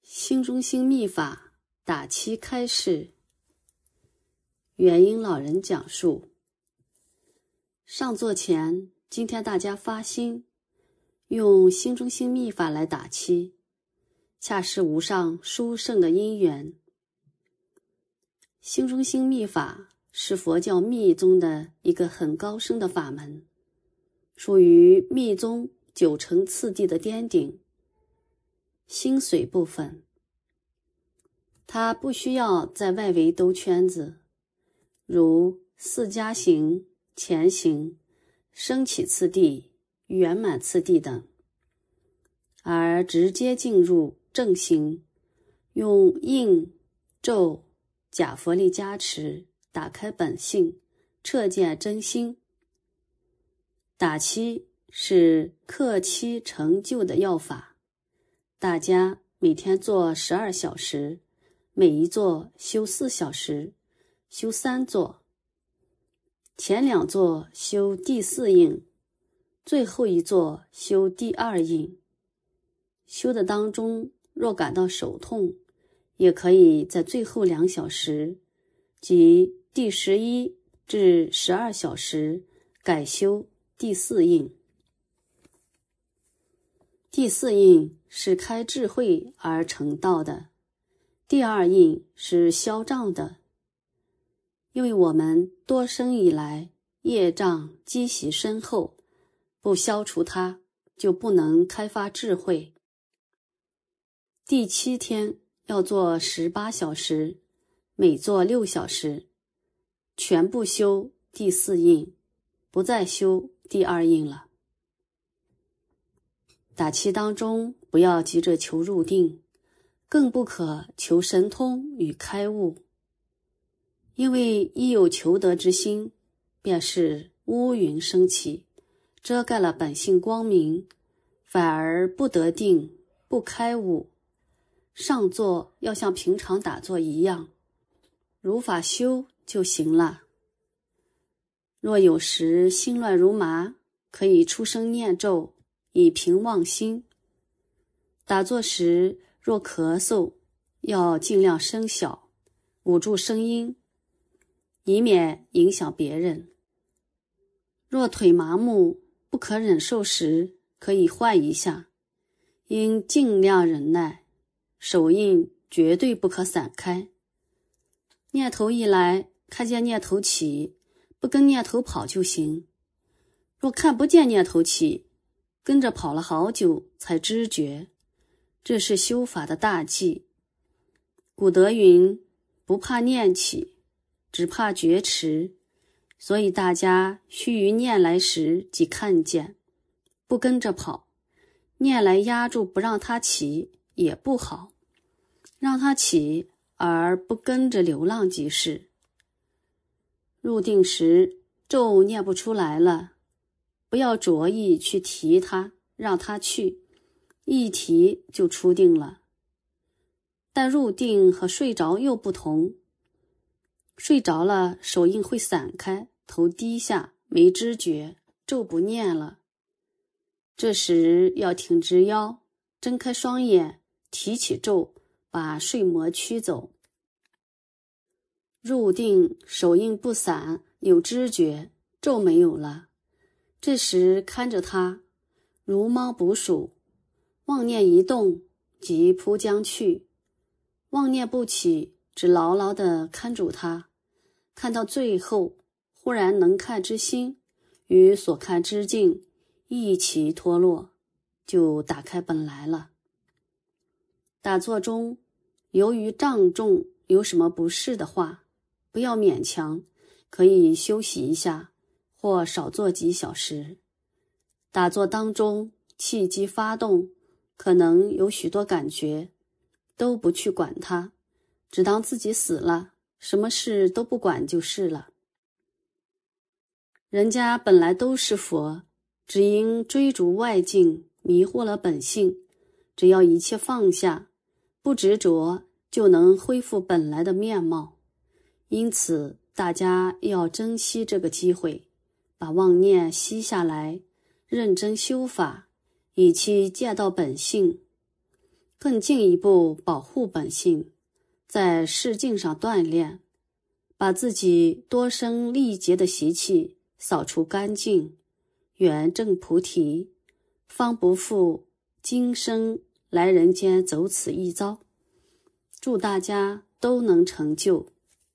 心中心秘法打七开示。元婴老人讲述：上座前，今天大家发心，用心中心秘法来打七，恰是无上殊胜的因缘。心中心秘法是佛教密宗的一个很高深的法门，属于密宗9层次第的巅顶，心髓部分。它不需要在外围兜圈子，如四加行、前行、升起次第、圆满次第等，而直接进入正行，用印、咒、假佛力加持，打开本性，彻见真心。打七是克期成就的要法，大家每天做12小时，每一座修4小时，修3座，前2座修第4印，最后一座修第2印。修的当中若感到手痛，也可以在最后2小时，即第11至12小时改修第4印。第4印是开智慧而成道的，第2印是消障的。因为我们多生以来业障积习深厚，不消除它，就不能开发智慧。第7天要做18小时，每做6小时，全部修第4印，不再修第2印了。打七当中不要急着求入定，更不可求神通与开悟，因为一有求得之心，便是乌云升起，遮盖了本性光明，反而不得定，不开悟。上座要像平常打坐一样，如法修就行了。若有时心乱如麻，可以出声念咒，以平妄心。打坐时若咳嗽，要尽量声小，捂住声音，以免影响别人。若腿麻木不可忍受时，可以换一下，应尽量忍耐，手印绝对不可散开。念头一来，看见念头起，不跟念头跑就行。若看不见念头起，跟着跑了好久才知觉，这是修法的大忌。古德云：不怕念起，只怕觉迟，所以大家须于念来时即看见，不跟着跑。念来压住不让它起也不好，让它起而不跟着流浪即是。入定时咒念不出来了，不要着意去提它，让它去，一提就出定了。但入定和睡着又不同，睡着了手印会散开，头低下，没知觉，咒不念了。这时要挺直腰，睁开双眼，提起咒，把睡魔驱走。入定手印不散，有知觉，咒没有了，这时看着它，如猫捕鼠，妄念一动即扑将去，妄念不起，只牢牢地看住它，看到最后，忽然能看之心与所看之境一齐脱落，就打开本来了。打坐中，由于障重有什么不适的话，不要勉强，可以休息一下，或少做几小时。打坐当中气机发动，可能有许多感觉，都不去管它，只当自己死了，什么事都不管就是了。人家本来都是佛，只因追逐外境，迷惑了本性，只要一切放下，不执着，就能恢复本来的面貌。因此大家要珍惜这个机会，把妄念息下来，认真修法，以期见到本性。 更进一步保护本性，在视境上锻炼，把自己多生历劫的习气扫除干净，圆正菩提，方不负今生来人间走此一遭。祝大家都能成就。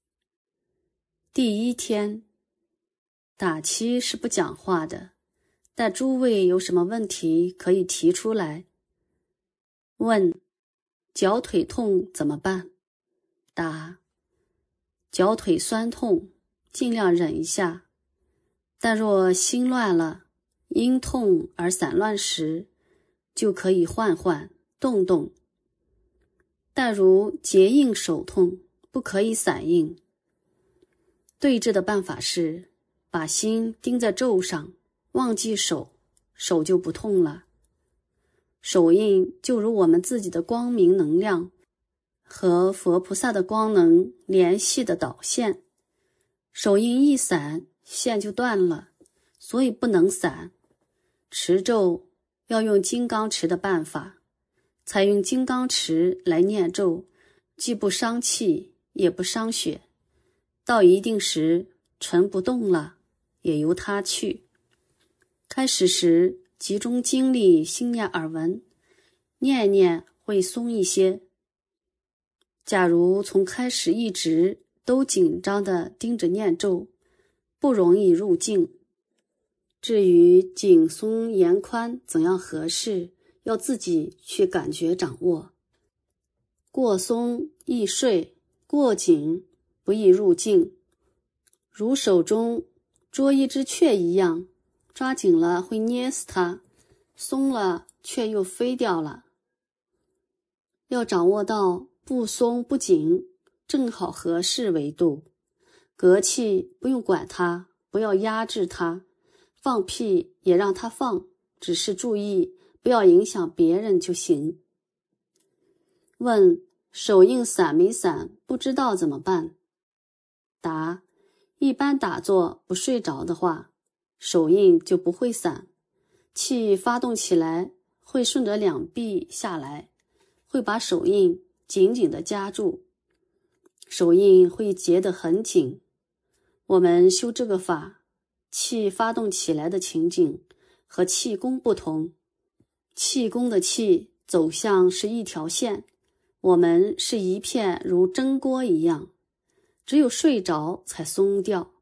第一天，打七是不讲话的，但诸位有什么问题可以提出来。问：脚腿痛怎么办？答：脚腿酸痛，尽量忍一下，但若心乱了，因痛而散乱时，就可以换换，动动。但如结印手痛，不可以散印。对治的办法是，把心盯在咒上，忘记手，手就不痛了。手印就如我们自己的光明能量和佛菩萨的光能联系的导线，手印一散，线就断了，所以不能散。持咒要用金刚持的办法，采用金刚持来念咒，既不伤气，也不伤血。到一定时，沉不动了，也由它去。开始时集中精力心念耳闻，念念会松一些。假如从开始一直都紧张地盯着念咒，不容易入境。至于紧松严宽怎样合适，要自己去感觉掌握。过松易睡，过紧不易入境。如手中捉一只雀一样，抓紧了会捏死它，松了却又飞掉了。要掌握到不松不紧，正好合适为度。隔气不用管它，不要压制它，放屁也让它放，只是注意不要影响别人就行。问：手印散没散，不知道怎么办？答：一般打坐不睡着的话，手印就不会散，气发动起来会顺着两臂下来，会把手印紧紧地夹住，手印会结得很紧。我们修这个法，气发动起来的情景和气功不同，气功的气走向是一条线，我们是一片如蒸锅一样，只有睡着才松掉。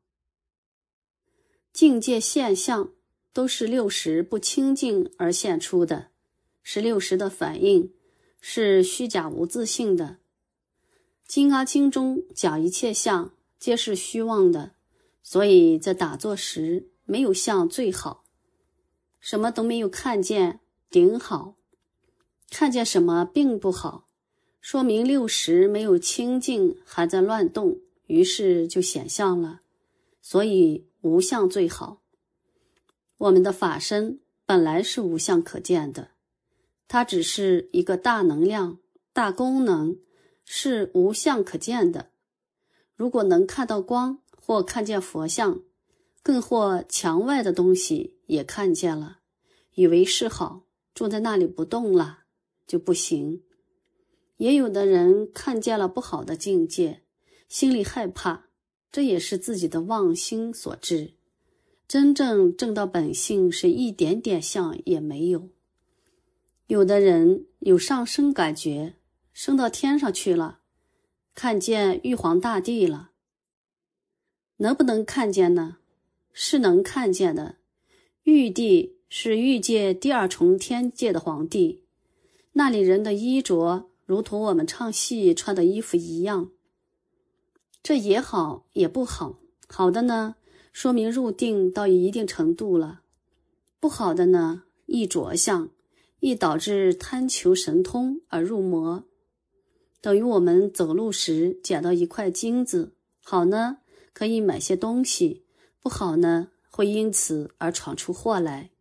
境界现象都是六识不清净而现出的，是六识的反应，是虚假无自性的。金刚经中讲一切相皆是虚妄的，所以在打坐时没有相最好，什么都没有看见顶好，看见什么并不好，说明六识没有清净，还在乱动，于是就显相了，所以无相最好。我们的法身本来是无相可见的，它只是一个大能量、大功能，是无相可见的。如果能看到光，或看见佛像，更或墙外的东西也看见了，以为是好，住在那里不动了，就不行。也有的人看见了不好的境界，心里害怕，这也是自己的妄心所致。真正证到本性是一点点相也没有。有的人有上升感觉，升到天上去了，看见玉皇大帝了。能不能看见呢？是能看见的。玉帝是欲界第二重天界的皇帝，那里人的衣着如同我们唱戏穿的衣服一样。这也好也不好，好的呢，说明入定到一定程度了，不好的呢，易着相，易导致贪求神通而入魔。等于我们走路时捡到一块金子，好呢，可以买些东西，不好呢，会因此而闯出祸来。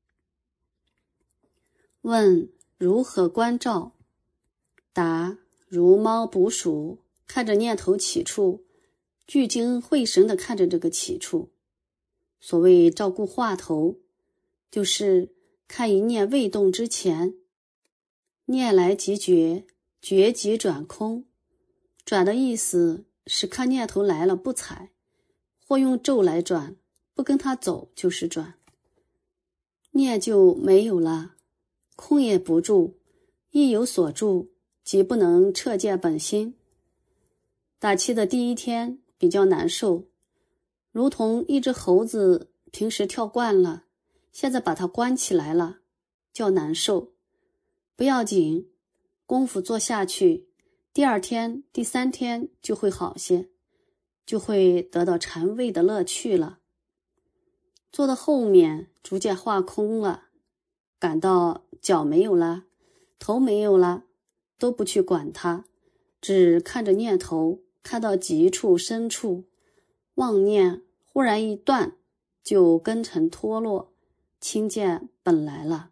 问：如何观照？答：如猫捕鼠，看着念头起处，聚精会神地看着这个起处。所谓照顾话头，就是看一念未动之前， 念来即觉，觉即转空。转的意思是看念头来了不睬，或用咒来转，不跟它走就是转。念就没有了，空也不住，一有所住，即不能彻见本心。打气的第一天比较难受，如同一只猴子平时跳惯了，现在把它关起来了，较难受。不要紧，功夫做下去，第二天、第三天就会好些，就会得到禅味的乐趣了。做到后面逐渐化空了，感到脚没有了，头没有了，都不去管它，只看着念头，看到极处深处，妄念忽然一断，就根尘脱落，亲见本来了。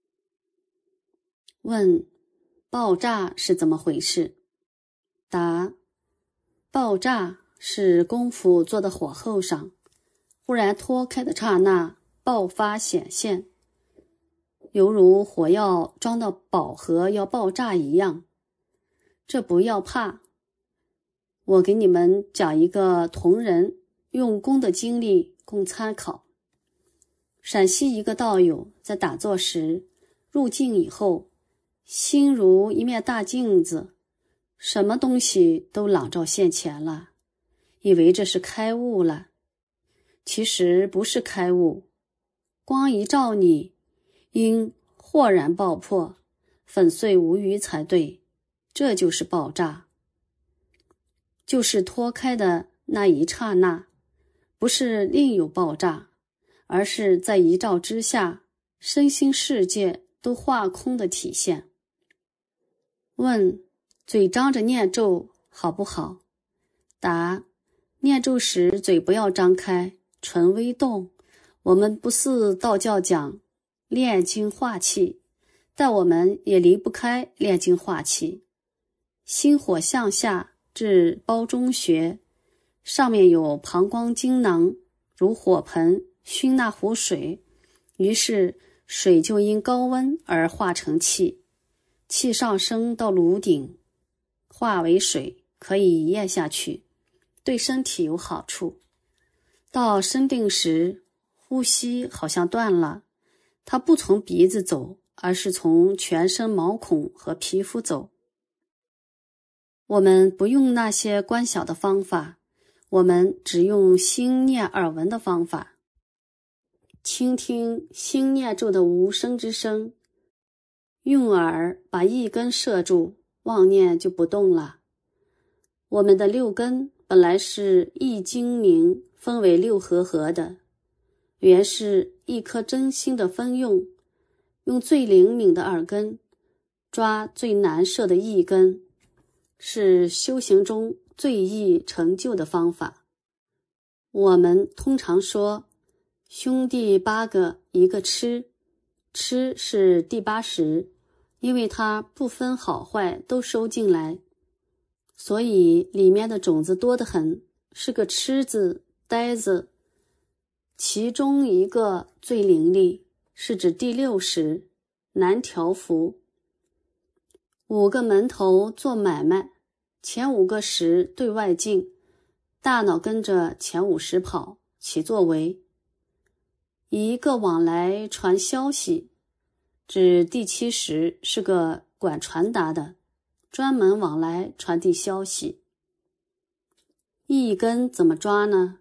问：爆炸是怎么回事？答：爆炸是功夫做的火候上，忽然脱开的刹那爆发显现，犹如火药装到饱和要爆炸一样。这不要怕，我给你们讲一个同人用功的经历供参考。陕西一个道友在打坐时，入静以后，心如一面大镜子，什么东西都朗照现前了，以为这是开悟了。其实不是开悟，光一照你，应豁然爆破，粉碎无余才对，这就是爆炸，就是脱开的那一刹那，不是另有爆炸，而是在一照之下，身心世界都化空的体现。问：嘴张着念咒好不好？答：念咒时嘴不要张开，唇微动。我们不似道教讲炼精化气，但我们也离不开炼精化气。心火向下至胞中穴，上面有膀胱精囊，如火盆熏那壶水，于是水就因高温而化成气，气上升到颅顶，化为水，可以咽下去，对身体有好处。到深定时，呼吸好像断了，它不从鼻子走，而是从全身毛孔和皮肤走。我们不用那些观想的方法，我们只用心念耳闻的方法，倾听心念咒的无声之声，用耳把一根摄住，妄念就不动了。我们的六根本来是一精明分为六合合的，原是一颗真心的分用最灵敏的耳根抓最难摄的一根，是修行中最易成就的方法。我们通常说兄弟8个一个吃是第80，因为它不分好坏都收进来，所以里面的种子多得很，是个吃字呆子。其中一个最伶俐，是指第60，难调伏。5个门头做买卖，前5个时对外进，大脑跟着前50跑，起作为。一个往来传消息，指第70是个管传达的，专门往来传递消息。一根怎么抓呢？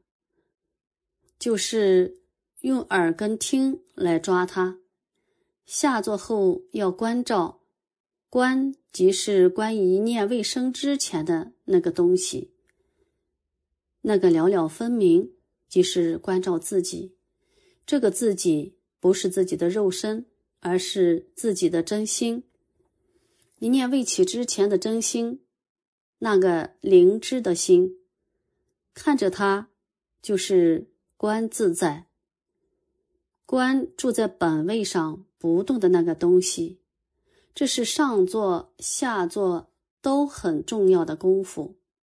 就是用耳根听来抓它。下座后要关照，关即是关于一念未生之前的那个东西，那个了了分明，即是关照自己。这个自己不是自己的肉身，而是自己的真心。一念未起之前的真心，那个灵知的心，看着它就是观自在。观住在本位上不动的那个东西，这是上座下座都很重要的功夫。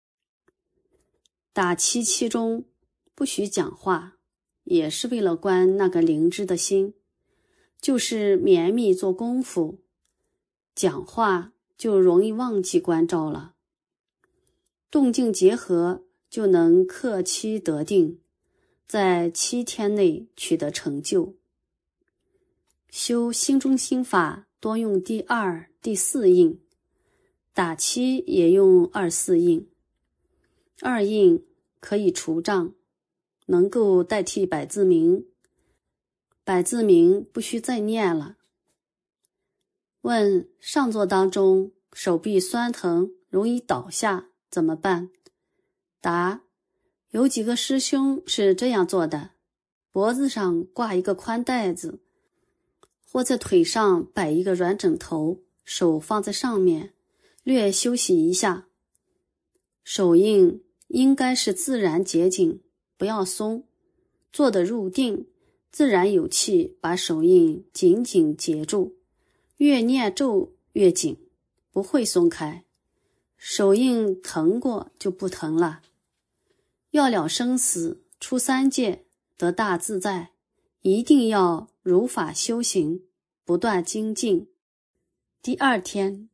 打七中不许讲话，也是为了观那个灵知的心，就是绵密做功夫。 讲话就容易忘记关照了。动静结合就能克期得定，在7天内取得成就。修心中心法多用第2、第4印，打七也用2、4印。2印可以除障，能够代替百字明，百字明不需再念了。问上座当中手臂酸疼，容易倒下，怎么办？答：有几个师兄是这样做的，脖子上挂一个宽带子，或在腿上摆一个软枕头，手放在上面，略休息一下。手印应该是自然结紧，不要松，做得入定，自然有气把手印紧紧结住，越念咒越紧，不会松开。手印疼过就不疼了。要了生死，出3界，得大自在，一定要如法修行，不断精进。第2天，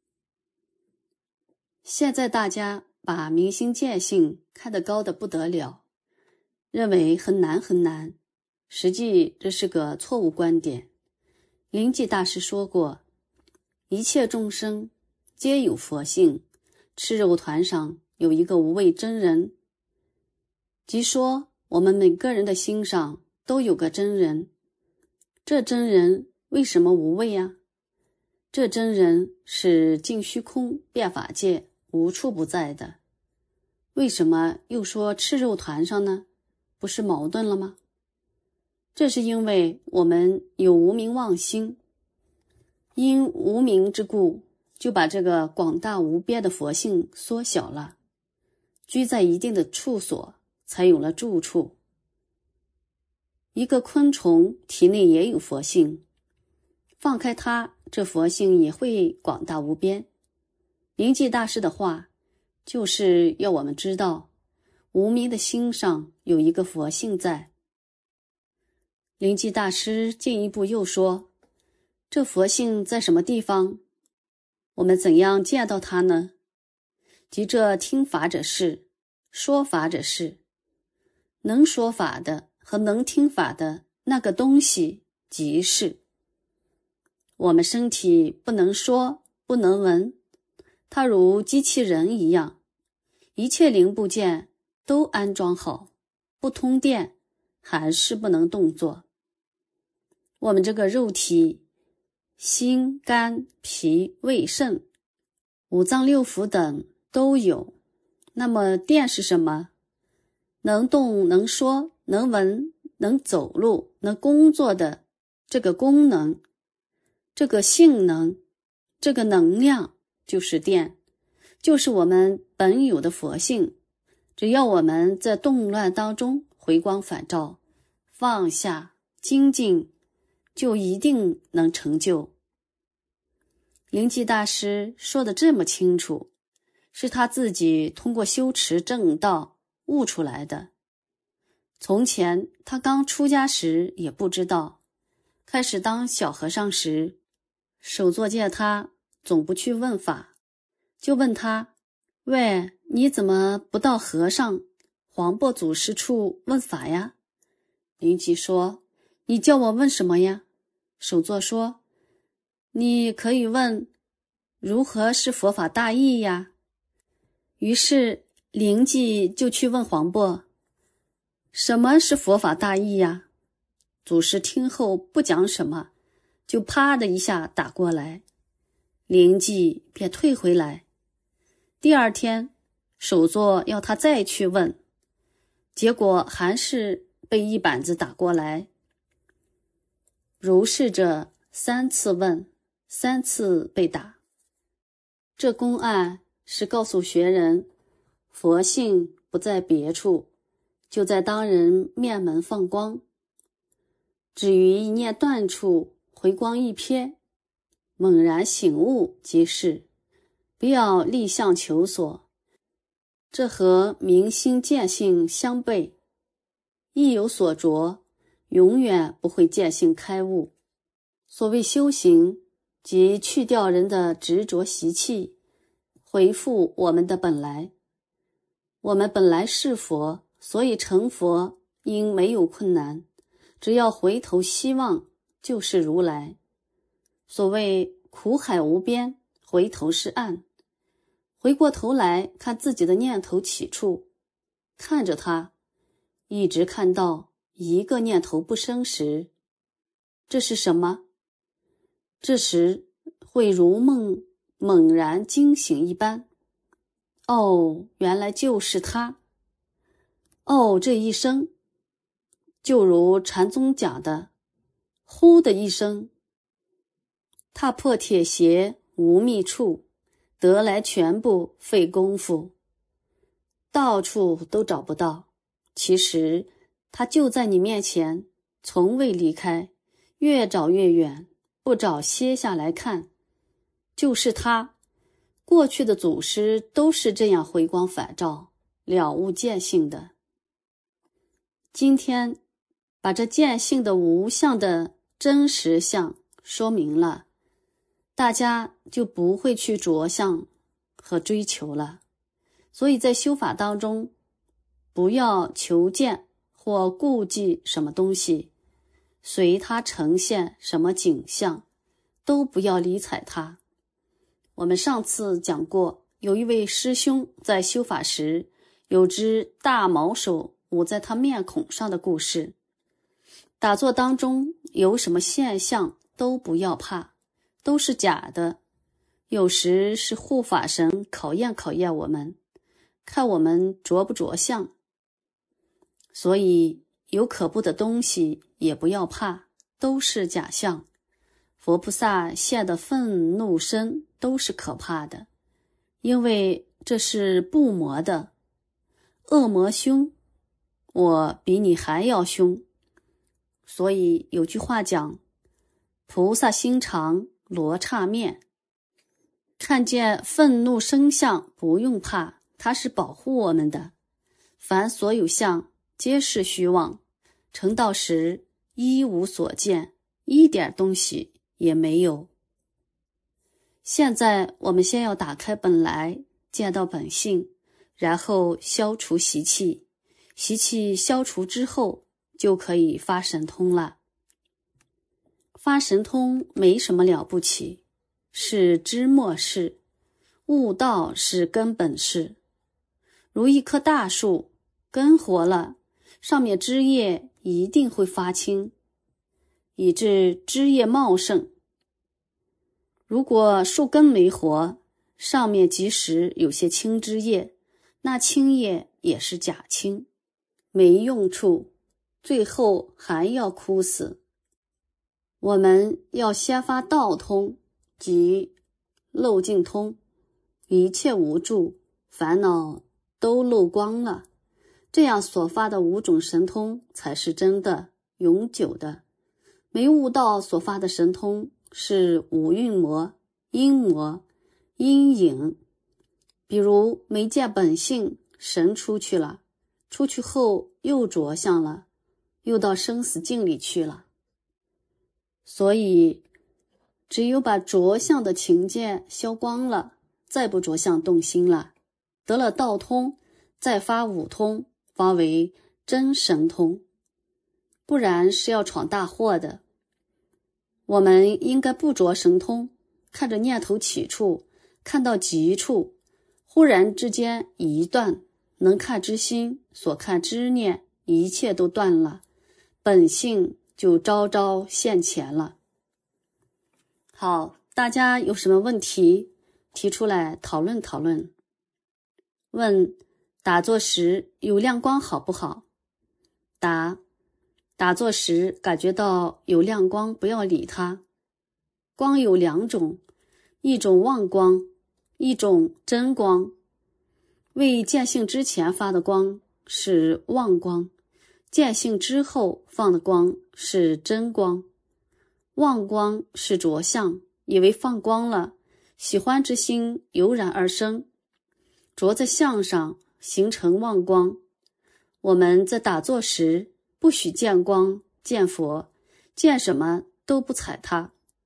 现在大家把明心见性看得高得不得了，认为很难很难，实际这是个错误观点。灵济大师说过，一切众生皆有佛性，赤肉团上有一个无畏真人，即说我们每个人的心上都有个真人。这真人为什么无畏啊？这真人是尽虚空变法界无处不在的，为什么又说赤肉团上呢？不是矛盾了吗？这是因为我们有无明妄心，因无明之故，就把这个广大无边的佛性缩小了，居在一定的处所，才有了住处。一个昆虫体内也有佛性，放开它，这佛性也会广大无边。灵济大师的话就是要我们知道，无明的心上有一个佛性在。灵济大师进一步又说，这佛性在什么地方？我们怎样见到它呢？即这听法者是，说法者是，能说法的和能听法的那个东西即是。我们身体不能说，不能闻，它如机器人一样，一切零部件都安装好，不通电还是不能动作。我们这个肉体，心、肝、脾、胃、肾、五脏六腑等都有。那么电是什么？能动、能说、能闻、能走路、能工作的这个功能，这个性能，这个能量就是电，就是我们本有的佛性。只要我们在动乱当中回光返照，放下精进，就一定能成就。灵济大师说得这么清楚，是他自己通过修持正道悟出来的。从前他刚出家时也不知道，开始当小和尚时，首座见他总不去问法，就问他，喂，你怎么不到和尚黄檗祖师处问法呀？灵济说，你叫我问什么呀？首座说，你可以问如何是佛法大义呀？于是灵济就去问黄檗，什么是佛法大义呀？祖师听后不讲什么，就啪的一下打过来，灵济便退回来。第2天，首座要他再去问，结果还是被一板子打过来。如是者3次问，3次被打。这公案是告诉学人，佛性不在别处，就在当人面门放光。至于一念断处，回光一瞥，猛然醒悟即是，不要立相求索。这和明心见性相悖，一有所着，永远不会见性开悟。所谓修行， 即去掉人的执着习气，回复我们的本来。我们本来是佛，所以成佛应没有困难，只要回头希望就是如来。所谓苦海无边，回头是岸。回过头来看自己的念头起处，看着它，一直看到一个念头不生时，这是什么？这时会如梦猛然惊醒一般，哦，原来就是它。哦，这一声，就如禅宗讲的，呼的一声，踏破铁鞋无觅处，得来全不费功夫。到处都找不到，其实它就在你面前，从未离开，越找越远，不找歇下来看，就是它。过去的祖师都是这样回光返照，了悟见性的。今天把这见性的无相的真实相说明了，大家就不会去着相和追求了。所以在修法当中，不要求见或顾忌什么东西，随它呈现什么景象，都不要理睬它。我们上次讲过，有一位师兄在修法时，有只大毛手捂在他面孔上的故事。打坐当中有什么现象都不要怕，都是假的。有时是护法神考验我们，看我们着不着相。所以有可怖的东西也不要怕，都是假象。佛菩萨现的愤怒身都是可怕的，因为这是不魔的。恶魔凶，我比你还要凶。所以有句话讲，菩萨心肠罗刹面。看见愤怒生相不用怕，它是保护我们的。凡所有相皆是虚妄，成道时一无所见，一点东西也没有。现在我们先要打开本来，见到本性，然后消除习气。习气消除之后，就可以发神通了。发神通没什么了不起，是枝末事，悟道是根本事。如一棵大树，根活了，上面枝叶一定会发青，以致枝叶茂盛。如果树根没活，上面即使有些青枝叶，那青叶也是假青，没用处，最后还要枯死。我们要先发道通，即漏尽通，一切无助，烦恼都漏光了，这样所发的5种神通才是真的、永久的。没悟道所发的神通是五蕴魔、阴魔、阴影。比如没见本性，神出去了，出去后又着相了，又到生死境里去了。所以只有把着相的情见消光了，再不着相动心了，得了道通，再发5通，方为真神通，不然是要闯大祸的。我们应该不着神通，看着念头起处，看到极处，忽然之间一断，能看之心，所看之念，一切都断了，本性就昭昭现前了。好，大家有什么问题提出来讨论讨论。问：打坐时有亮光好不好？答：打坐时感觉到有亮光，不要理它。光有2种，一种妄光，一种真光。未见性之前发的光是妄光，见性之后放的光是真光。妄光是着相，以为放光了，喜欢之心油然而生，着在相上，形成妄光。我们在打坐时不许见光、见佛，见什么都不睬它。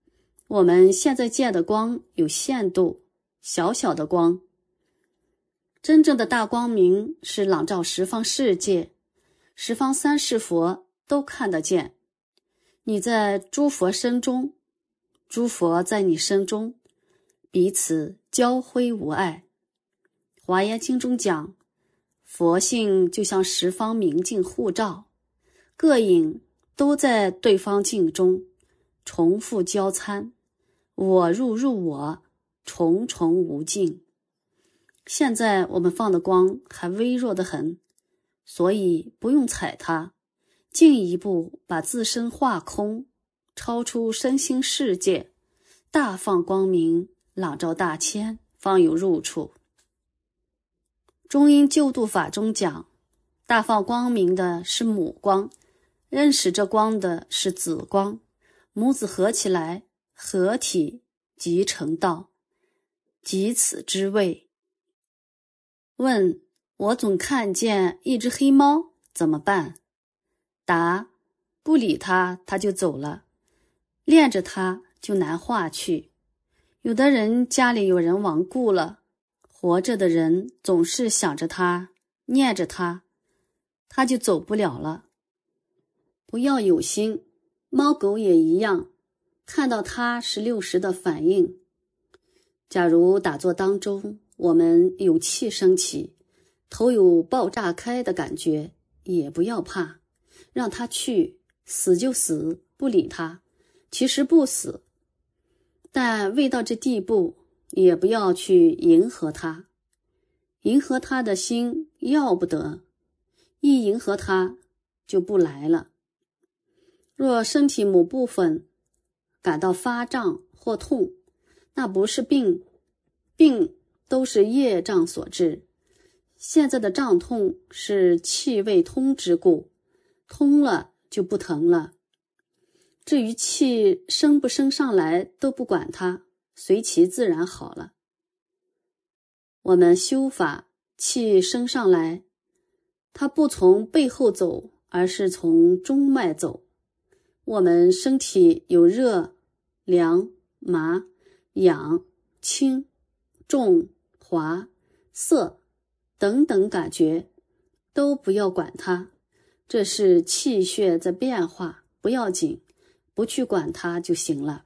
我们现在见的光有限度，小小的光。真正的大光明是朗照十方世界，十方三世佛都看得见。你在诸佛身中，诸佛在你身中，彼此交辉无碍。华严经中讲，佛性就像十方明镜互照，各影都在对方镜中重复交参，我入我，重重无尽。现在我们放的光还微弱得很，所以不用踩它，进一步把自身化空，超出身心世界，大放光明，朗照大千，方有入处。中阴救度法中讲，大放光明的是母光，认识这光的是子光，母子合起来，合体即成道，即此之谓。问：我总看见一只黑猫，怎么办？答：不理它，它就走了，恋着它就难化去。有的人家里有人亡故了，活着的人总是想着他，念着他，他就走不了了。不要有心，猫狗也一样，看到它是六识的反应。假如打坐当中，我们有气升起，头有爆炸开的感觉，也不要怕，让它去，死就死，不理它，其实不死。但未到这地步，也不要去迎合它，迎合它的心要不得，一迎合它就不来了。若身体某部分感到发胀或痛，那不是病，病都是业障所致。现在的胀痛是气未通之故，通了就不疼了。至于气升不升上来都不管它，随其自然好了。我们修法，气升上来，它不从背后走，而是从中脉走。我们身体有热、凉、麻、痒、轻、重、滑、涩等等感觉，都不要管它，这是气血在变化，不要紧，不去管它就行了。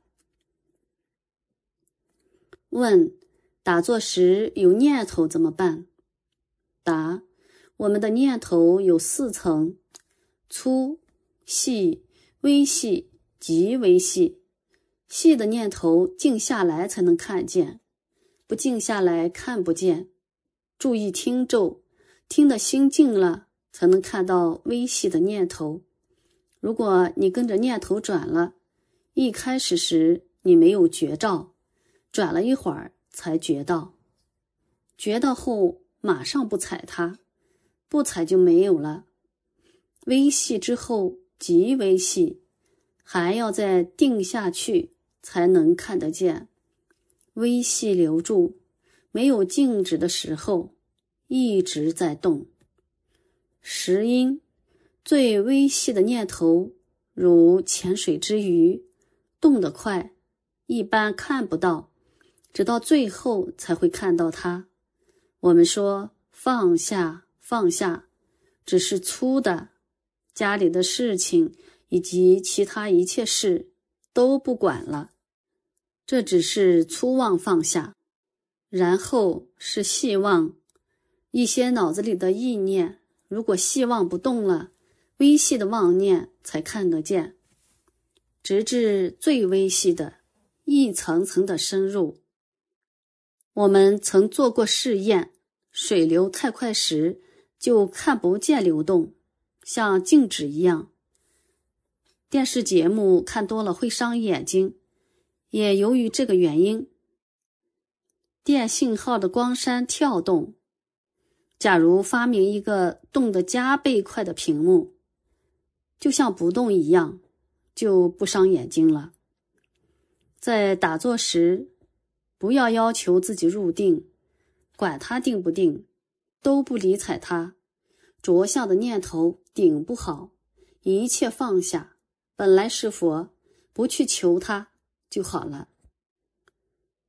问：打坐时有念头怎么办？答：我们的念头有4层，粗、细、微细、极微细。细的念头静下来才能看见，不静下来看不见。注意听咒，听得心静了，才能看到微细的念头。如果你跟着念头转了，一开始时你没有觉照，转了一会儿才觉到，觉到后马上不踩它，不踩就没有了。微细之后极微细，还要再定下去才能看得见。微细留住，没有静止的时候，一直在动。识因，最微细的念头，如潜水之鱼，动得快，一般看不到，直到最后才会看到它。我们说放下，放下，只是粗的，家里的事情以及其他一切事都不管了，这只是粗妄放下。然后是细妄，一些脑子里的意念，如果细妄不动了，微细的妄念才看得见，直至最微细的，一层层的深入。我们曾做过试验，水流太快时就看不见流动，像静止一样。电视节目看多了会伤眼睛，也由于这个原因。电信号的光栅跳动，假如发明一个动得加倍快的屏幕，就像不动一样，就不伤眼睛了。在打坐时，不要要求自己入定，管它定不定，都不理睬它。着相的念头顶不好，一切放下，本来是佛，不去求它就好了。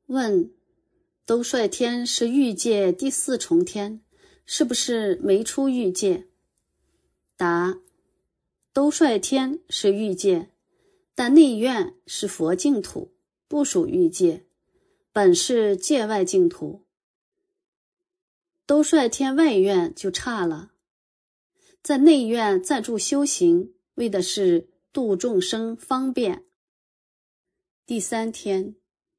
问：兜率天是欲界第4重天，是不是没出欲界？答：兜率天是欲界，但内院是佛净土，不属欲界，本是界外净土。兜率天外院就差了，在内院暂住修行，为的是度众生方便。第3天，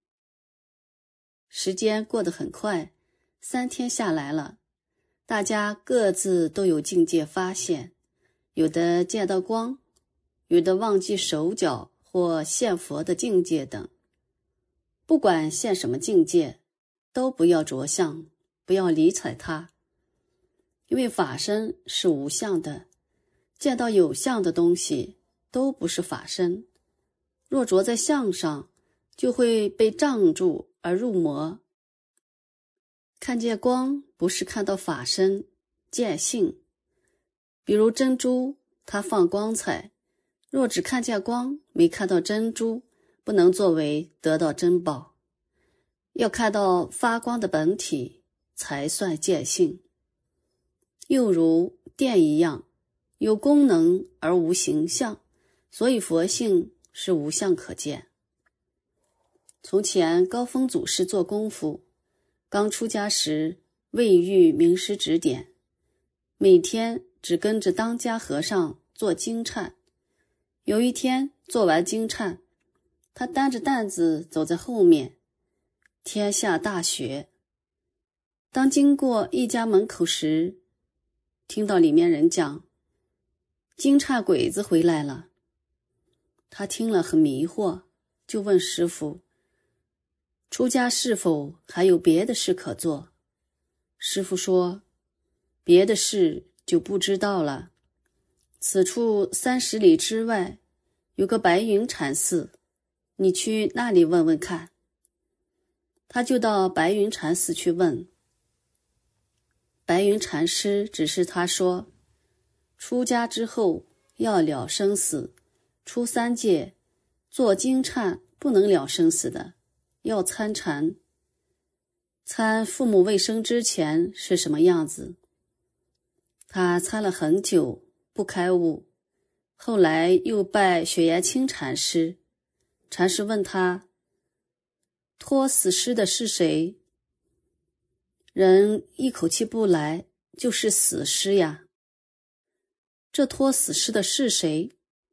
时间过得很快，3天下来了，大家各自都有境界发现，有的见到光，有的忘记手脚或现佛的境界等。不管现什么境界，都不要着相，不要理睬它，因为法身是无相的，见到有相的东西都不是法身。若着在相上，就会被障住而入魔。看见光不是看到法身，见性。比如珍珠，它放光彩，若只看见光，没看到珍珠，不能作为得到珍宝。要看到发光的本体，才算见性。又如电一样，有功能而无形象，所以佛性是无相可见。从前高峰祖师做功夫，刚出家时未遇名师指点，每天只跟着当家和尚做经忏。有一天做完经忏，他担着担子走在后面，天下大雪。当经过一家门口时，听到里面人讲，经忏鬼子回来了。他听了很迷惑，就问师父，出家是否还有别的事可做？师父说，别的事就不知道了。此处30里之外有个白云禅寺，你去那里问问看。他就到白云禅寺去问。白云禅师指示他说，出家之后要了生死，出3界做经忏不能了生死的，要参禅。参父母未生之前是什么样子？他参了很久不开悟，后来又拜雪岩清禅师。禅师问他，托死尸的是谁？人一口气不来，就是死尸呀。这托死尸的是谁？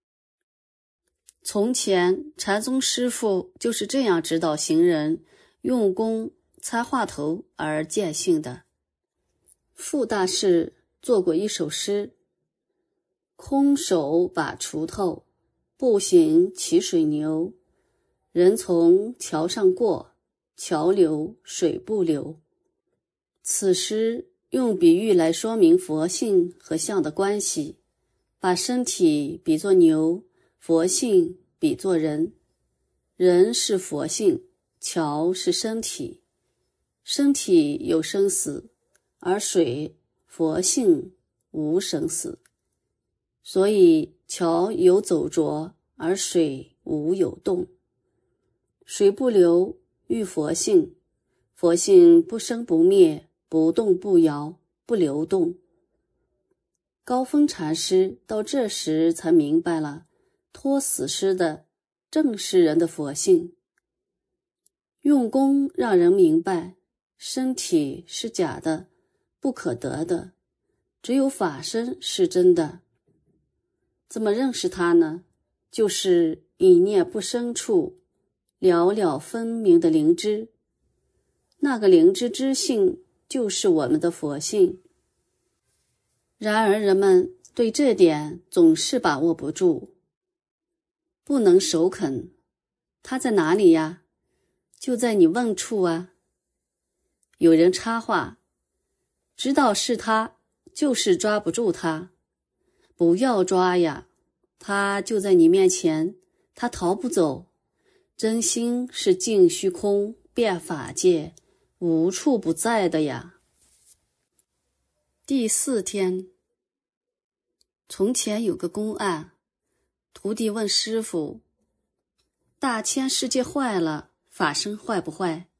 从前禅宗师父就是这样指导行人用功参话头而见性的。傅大士做过一首诗，空手把锄头，步行骑水牛，人从桥上过，桥流水不流。此诗用比喻来说明佛性和相的关系，把身体比作牛，佛性比作人。人是佛性，桥是身体，身体有生死，而水佛性无生死，所以桥有走着，而水无有动。水不流遇佛性，佛性不生不灭，不动不摇，不流动。高峰禅师到这时才明白了，托死尸的正是人的佛性。用功让人明白，身体是假的，不可得的，只有法身是真的。怎么认识它呢？就是一念不生处，了了分明的灵知。那个灵知之性就是我们的佛性。然而人们对这点总是把握不住，不能首肯。它在哪里呀？就在你问处啊。有人插话，知道是他，就是抓不住他。不要抓呀，他就在你面前，他逃不走。真心是净虚空遍法界，无处不在的呀。第4天，从前有个公案，徒弟问师父，大千世界坏了，法身坏不坏？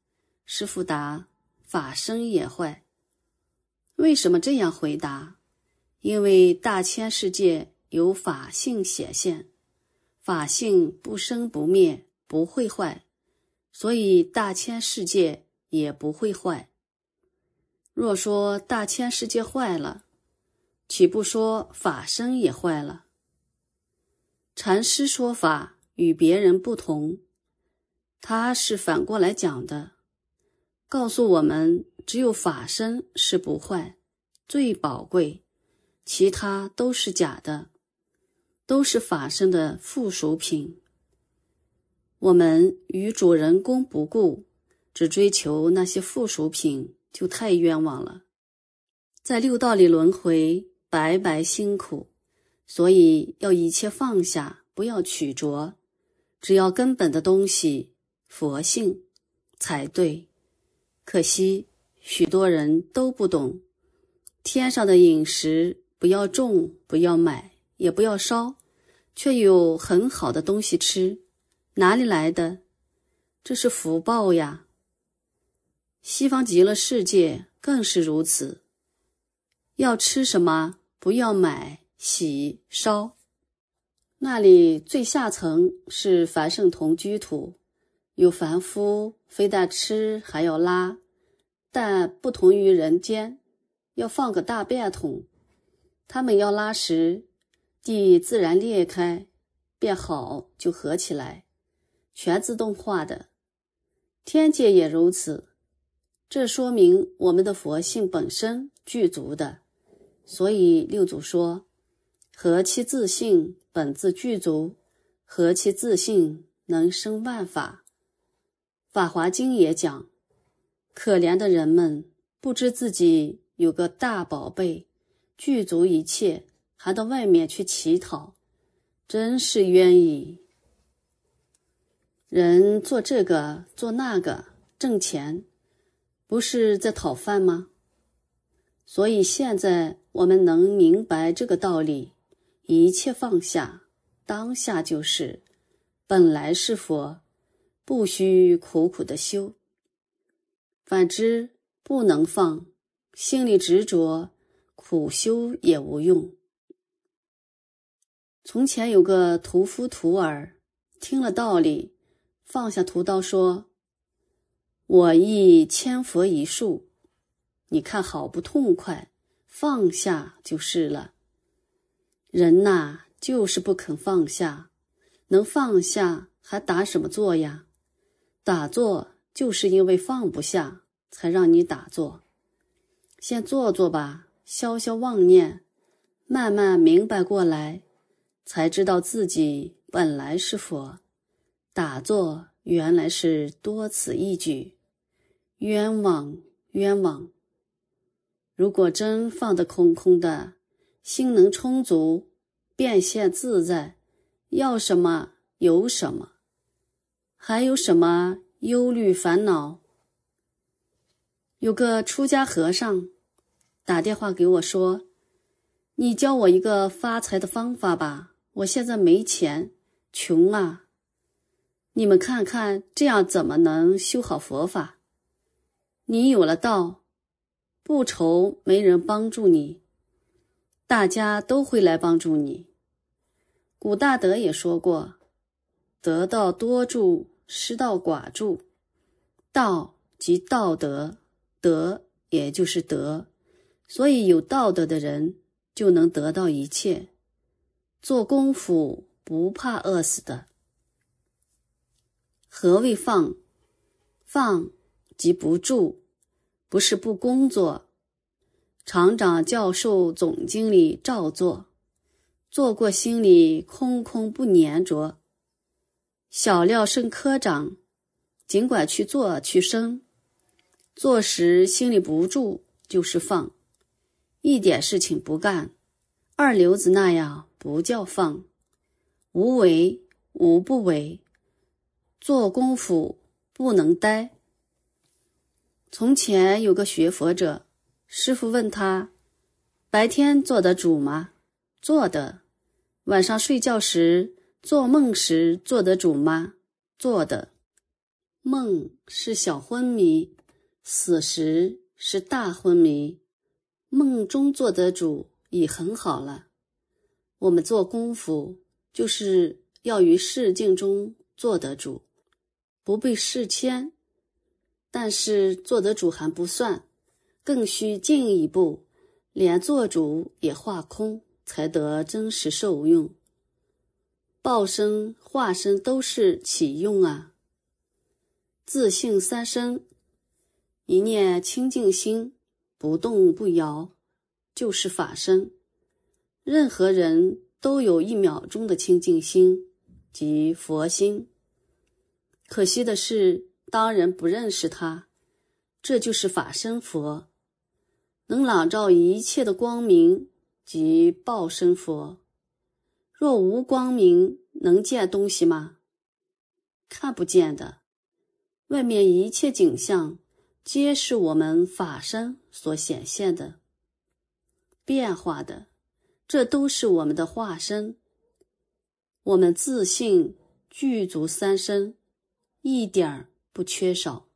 师父答：法身也坏。为什么这样回答？因为大千世界有法性显现，法性不生不灭，不会坏，所以大千世界也不会坏。若说大千世界坏了，岂不说法身也坏了？禅师说法与别人不同，他是反过来讲的，告诉我们只有法身是不坏，最宝贵，其他都是假的，都是法身的附属品。我们与主人功不顾，只追求那些附属品，就太冤枉了，在六道里轮回，白白辛苦。所以要一切放下，不要取着，只要根本的东西，佛性才对。可惜许多人都不懂，天上的饮食不要种，不要买，也不要烧，却有很好的东西吃，哪里来的？这是福报呀。西方极乐世界更是如此，要吃什么不要买洗烧。那里最下层是凡圣同居土，有凡夫非但吃还要拉，但不同于人间，要放个大便桶，他们要拉时，地自然裂开，便好就合起来，全自动化的。天界也如此，这说明我们的佛性本身具足的。所以六祖说，何其自性本自具足，何其自性能生万法。法华经也讲，可怜的人们不知自己有个大宝贝，具足一切，还到外面去乞讨，真是冤矣。人做这个做那个挣钱，不是在讨饭吗？所以现在我们能明白这个道理，一切放下，当下就是，本来是佛，不需苦苦的修。反之不能放，心里执着，苦修也无用。从前有个屠夫徒儿，听了道理，放下屠刀说，我亦千佛一树，你看好不痛快，放下就是了。人呐，就是不肯放下，能放下还打什么坐呀？打坐就是因为放不下，才让你打坐。先坐坐吧，消消妄念，慢慢明白过来，才知道自己本来是佛。打坐原来是多此一举，冤枉冤枉。如果真放得空空的，心能充足，变现自在，要什么有什么，还有什么忧虑烦恼？有个出家和尚打电话给我说，你教我一个发财的方法吧，我现在没钱，穷啊。你们看看这样怎么能修好佛法？你有了道，不愁没人帮助你，大家都会来帮助你。古大德也说过，得道多助，失道寡助。道即道德，德也就是德，所以有道德的人就能得到一切。做功夫不怕饿死的。何谓放？放即不住，不是不工作。厂长、教授、总经理照做，做过心里空空不粘着。小料升科长，尽管去做去升，做时心里不住就是放，一点事情不干，二流子那样不叫放。无为无不为，做功夫不能呆。从前有个学佛者，师父问他，白天做得主吗？做的。晚上睡觉时，做梦时做得主吗？做的。 梦是小昏迷，死时是大昏迷。梦中做得主已很好了。我们做功夫，就是要于世境中做得主，不被世牵。但是做得主还不算，更需进一步，连做主也化空，才得真实受用。报身、化身都是起用啊。自性三身，一念清净心，不动不摇，就是法身。任何人都有1秒钟的清净心，即佛心。可惜的是，当人不认识他，这就是法身佛，能朗照一切的光明，即报身佛。若无光明，能见东西吗？看不见的。外面一切景象，皆是我们法身所显现的、变化的，这都是我们的化身。我们自性具足三身，一点儿不缺少。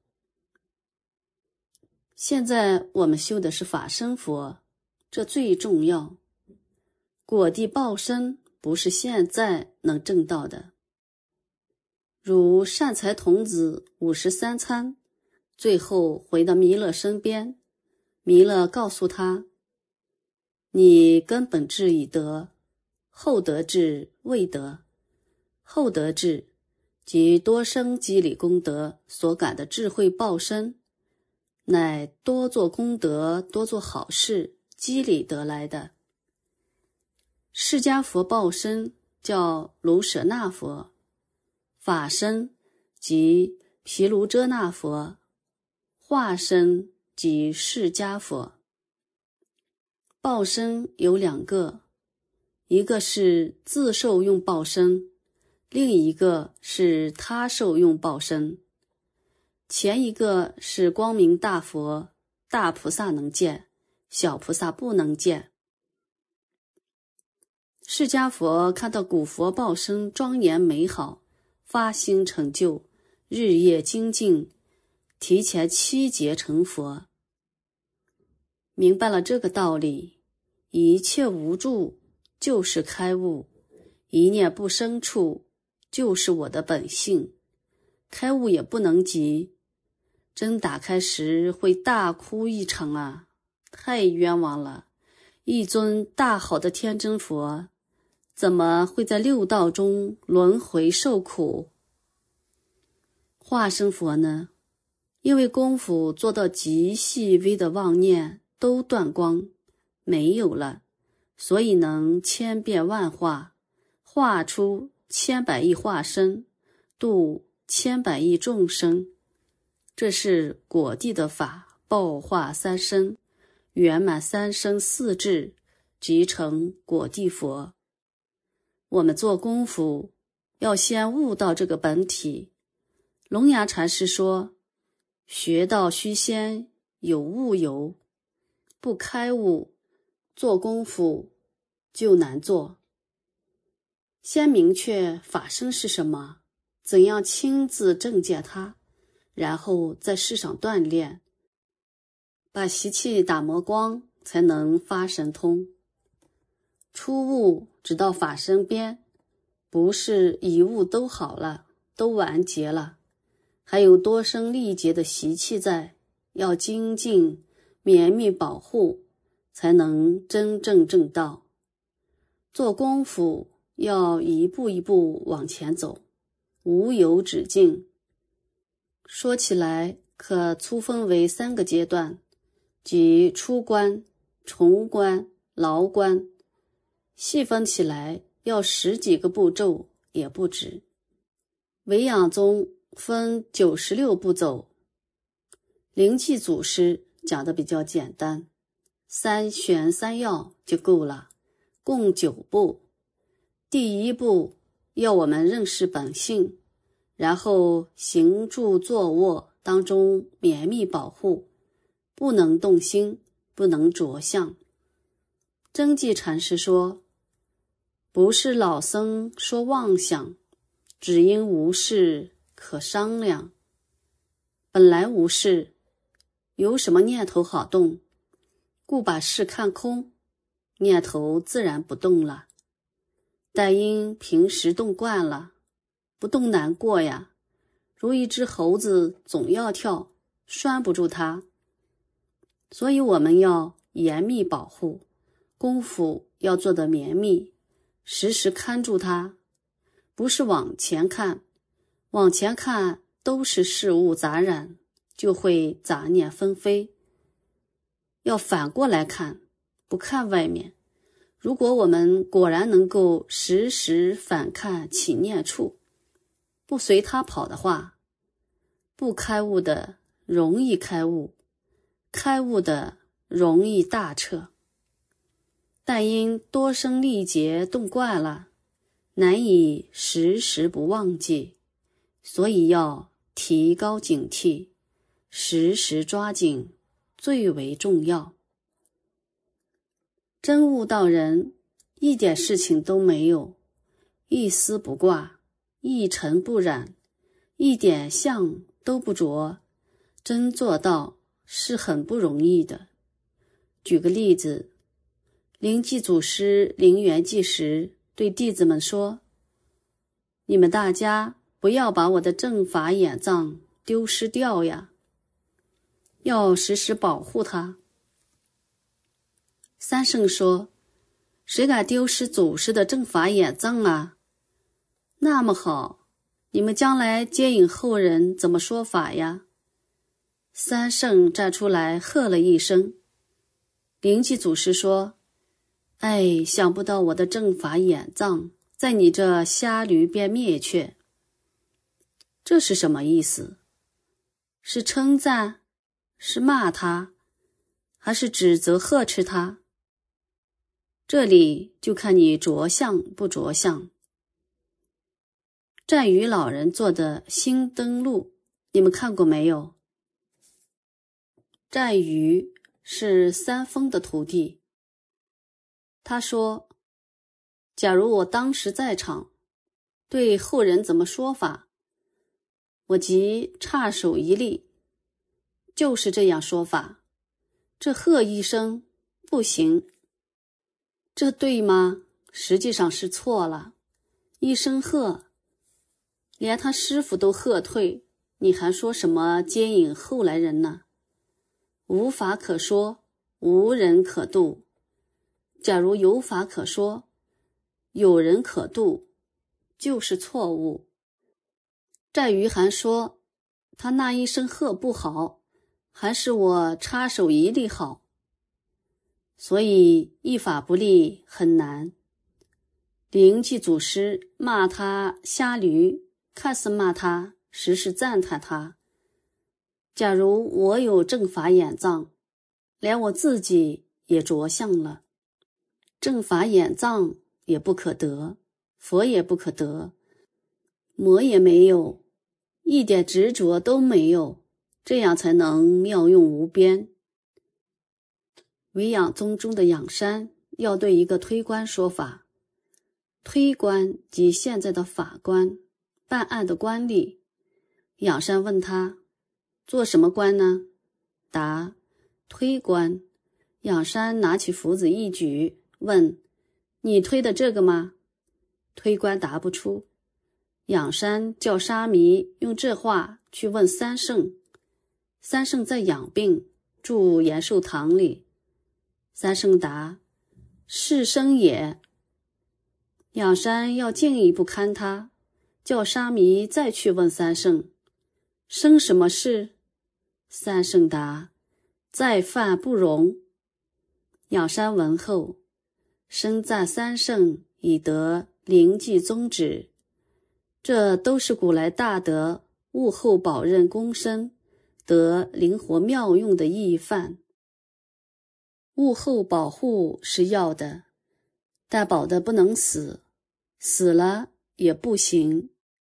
现在我们修的是法身佛，这最重要。果地报身不是现在能证到的。如善财童子53参，最后回到弥勒身边，弥勒告诉他，你根本智已得，后得智未得。后得智即多生积累功德所感的智慧报身，乃多做功德、多做好事积累得来的。释迦佛报身叫卢舍那佛，法身即毗卢遮那佛，化身即释迦佛。报身有2个，一个是自受用报身，另一个是他受用报身。前一个是光明大佛，大菩萨能见，小菩萨不能见。释迦佛看到古佛报身庄严美好，发心成就，日夜精进，提前7劫成佛。明白了这个道理，一切无助就是开悟，一念不生处就是我的本性，开悟也不能急。真打开时会大哭一场啊，太冤枉了！一尊大好的天真佛，怎么会在6道中轮回受苦？化身佛呢？因为功夫做到极细微的妄念都断光，没有了，所以能千变万化，化出千百亿化身，度千百亿众生。这是果地的法，报化三身，圆满3生4智，即成果地佛。我们做功夫要先悟到这个本体。龙牙禅师说，学道须先有悟有，不开悟，做功夫就难做。先明确法身是什么，怎样亲自证见它，然后在世上锻炼，把习气打磨光，才能发神通。初悟直到法身边，不是一悟都好了，都完结了，还有多生历劫的习气在，要精进绵密保护，才能真正证道。做功夫要一步一步往前走，无有止境。说起来可粗分为3个阶段，即出关、重关、牢关。细分起来要10几个步骤也不止。维养宗分96步走，灵济祖师讲的比较简单，3玄3要就够了，共9步。第1步要我们认识本性，然后行住坐卧当中绵密保护，不能动心，不能着相。真迹禅师说，不是老僧说妄想，只因无事可商量。 本来无事，有什么念头好动，故把事看空，念头自然不动了。但因平时动惯了，不动难过呀，如一只猴子总要跳，拴不住它。所以我们要严密保护，功夫要做得绵密，时时看住它。不是往前看，往前看都是事物杂染，就会杂念纷飞。要反过来看，不看外面。如果我们果然能够时时反看起念处，不随它跑的话，不开悟的容易开悟，开悟的容易大彻。但因多生历劫动惯了，难以时时不忘记，所以要提高警惕，时时抓紧，最为重要。真悟道人，一点事情都没有，一丝不挂，一尘不染，一点相都不着，真做到是很不容易的。举个例子，灵济祖师灵元济时对弟子们说，你们大家不要把我的正法眼藏丢失掉呀，要时时保护它。三圣说，谁敢丢失祖师的正法眼藏啊？那么好，你们将来接引后人怎么说法呀？三圣站出来喝了一声。灵济祖师说，哎，想不到我的正法眼藏在你这瞎驴边灭却。这是什么意思？是称赞？是骂他？还是指责呵斥他？这里就看你着相不着相。战鱼老人做的星灯录，你们看过没有？战鱼是三丰的徒弟。他说，假如我当时在场，对后人怎么说法，我即插手一立，就是这样说法。这喝一声不行，这对吗？实际上是错了。一声喝，连他师父都喝退，你还说什么接引后来人呢？无法可说，无人可度。假如有法可说，有人可度，就是错误。战鱼还说，他那一声喝不好，还是我插手一立好。所以一法不立很难。灵济祖师骂他瞎驴，看似骂他，实是赞叹他。假如我有正法眼藏，连我自己也着相了。正法眼藏也不可得，佛也不可得，魔也没有，一点执着都没有，这样才能妙用无边。维养宗中的养山要对一个推官说法，推官即现在的法官，办案的官吏。养山问他，做什么官呢？答，推官。养山拿起符子一举，问，你推的这个吗？推官答不出。养山叫沙弥用这话去问三圣。三圣在养病，住延寿堂里。三圣答，是生也。养山要进一步看他，叫沙弥再去问三圣，生什么事？三圣答，再犯不容。养山闻后，深赞三圣以得灵济宗旨。这都是古来大德悟后保任功深，得灵活妙用的义范。悟后保护是要的，但保的不能死，死了也不行。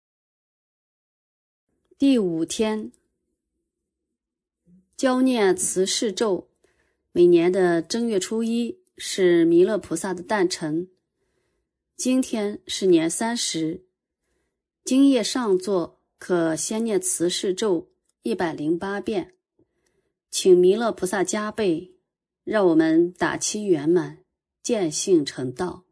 第5天，教念慈氏咒。每年的正月初1是弥勒菩萨的诞辰，今天是年30。今夜上座可先念慈氏咒 108遍，请弥勒菩萨加倍，让我们打期圆满，见性成道。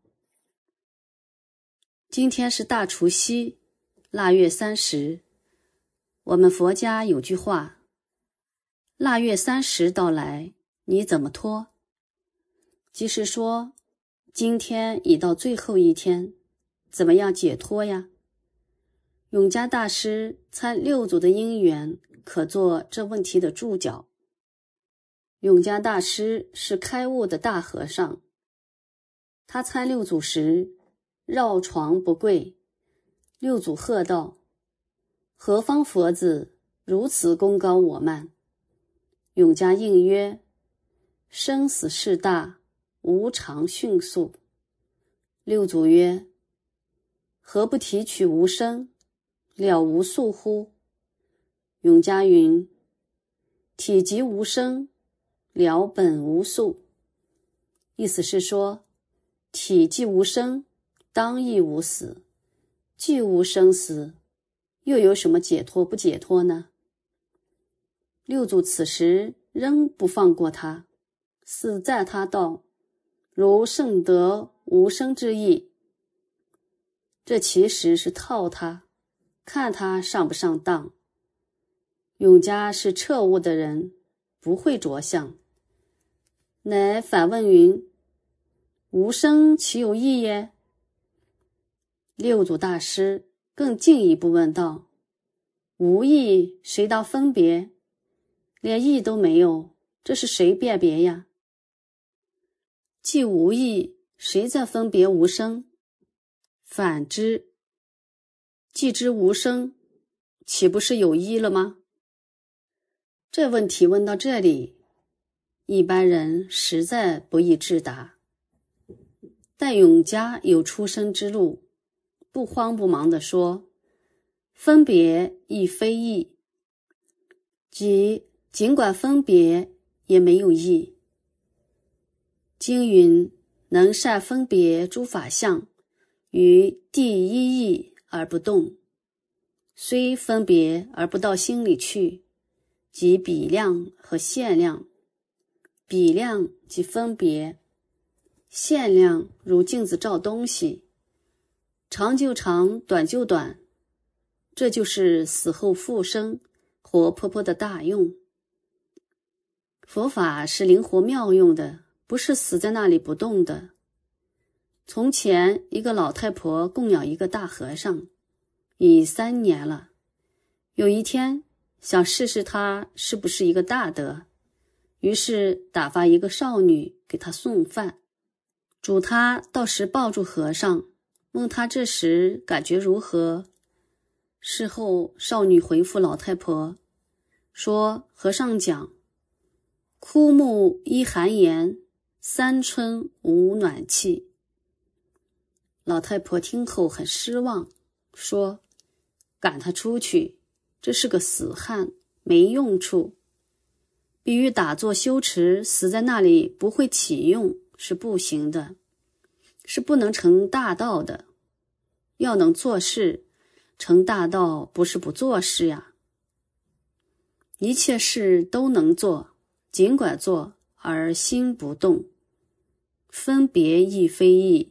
今天是大除夕，腊月30。我们佛家有句话，腊月30到来，你怎么脱？即是说，今天已到最后一天，怎么样解脱呀？永嘉大师参六祖的因缘，可做这问题的注脚。永嘉大师是开悟的大和尚，他参六祖时，绕床不跪。六祖喝道：何方佛子如此功高我慢？永嘉应曰：生死事大，无常迅速。六祖曰：何不提取无生，了无宿乎？永嘉云：体即无生，了本无宿。意思是说，体既无生，当亦无死，既无生死，又有什么解脱不解脱呢？六祖此时仍不放过他，死赞他道：如圣得无生之意。这其实是套他，看他上不上当。永嘉是彻悟的人，不会着相，乃反问云：无生岂有意耶？六祖大师更进一步问道：无意谁当分别？连意都没有，这是谁辨别呀？既无意，谁在分别无生？反之，既知无生，岂不是有意了吗？这问题问到这里，一般人实在不易智答。但永嘉有出生之路，不慌不忙地说：分别亦非意，即尽管分别也没有意。经云：能善分别诸法相，于第一义而不动，虽分别而不到心里去，即比量和限量。比量即分别，限量如镜子照东西，长就长，短就短，这就是死后复生，活泼泼的大用。佛法是灵活妙用的，不是死在那里不动的。从前一个老太婆供养一个大和尚，已3年了。有一天想试试他是不是一个大德，于是打发一个少女给他送饭，嘱他到时抱住和尚，问他这时感觉如何。事后少女回复老太婆说，和尚讲：枯木依寒檐，三春无暖气。老太婆听后很失望，说：赶他出去，这是个死汉，没用处。比喻打坐修持死在那里不会起用，是不行的，是不能成大道的。要能做事，成大道不是不做事呀。一切事都能做，尽管做，而心不动，分别亦非意。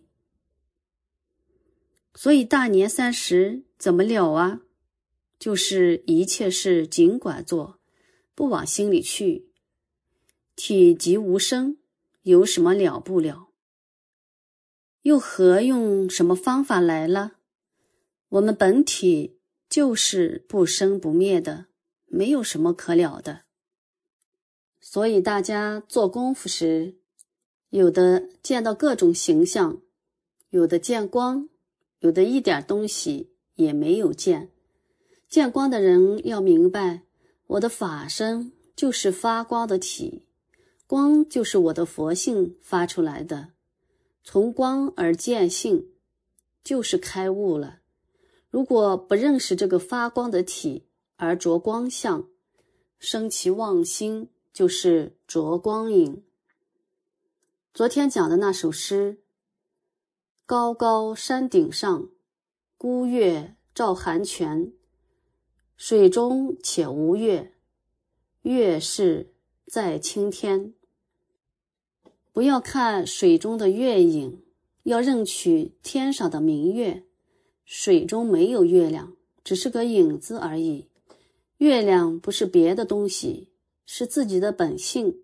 所以大年30怎么了啊？就是一切事尽管做，不往心里去。体即无生，有什么了不了？又何用什么方法来了？我们本体就是不生不灭的，没有什么可了的。所以大家做功夫时，有的见到各种形象，有的见光，有的一点东西也没有见。见光的人要明白，我的法身就是发光的体，光就是我的佛性发出来的，从光而见性，就是开悟了。如果不认识这个发光的体而着光相，生其妄心，就是着光影。昨天讲的那首诗：高高山顶上，孤月照寒泉， 水中且无月，月是在青天。不要看水中的月影，要认取天上的明月。水中没有月亮，只是个影子而已。月亮不是别的东西，是自己的本性。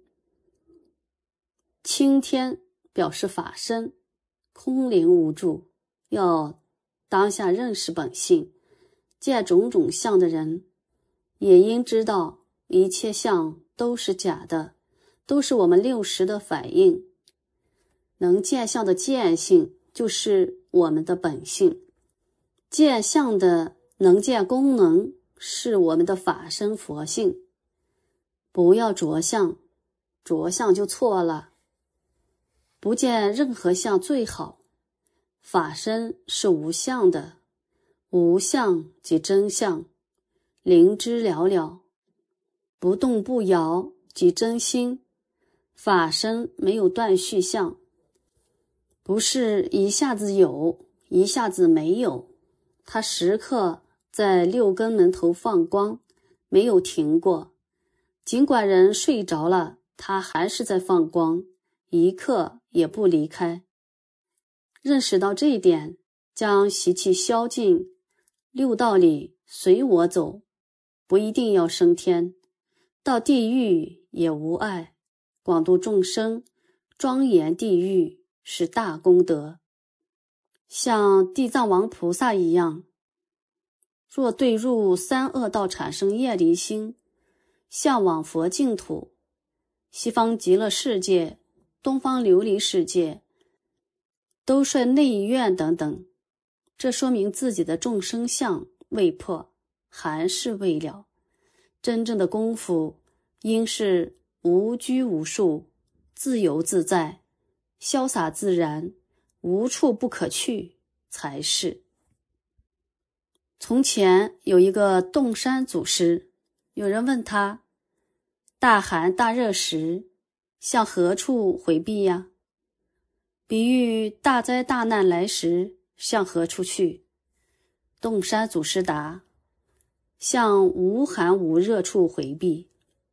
青天表示法身，空灵无助，要当下认识本性。见种种相的人，也应知道一切相都是假的，都是我们60的反应。能见相的见性就是我们的本性，见相的能见功能是我们的法身佛性。不要着相，着相就错了。不见任何相最好。法身是无相的，无相即真相，灵知了了，不动不摇即真心。法身没有断续相，不是一下子有，一下子没有，它时刻在6根门头放光，没有停过。尽管人睡着了，它还是在放光，一刻也不离开。认识到这一点，将习气消尽，6道里随我走，不一定要升天，到地狱也无碍，广度众生，庄严地狱是大功德。像地藏王菩萨一样，若对入3恶道产生业离心，向往佛净土，西方极乐世界，东方琉璃世界，都率内院等等，这说明自己的众生相未破，还是未了。真正的功夫应是无拘无束，自由自在，潇洒自然，无处不可去才是。从前有一个洞山祖师，有人问他，大寒大热时向何处回避呀？比喻大灾大难来时向何处去？洞山祖师答，向无寒无热处回避。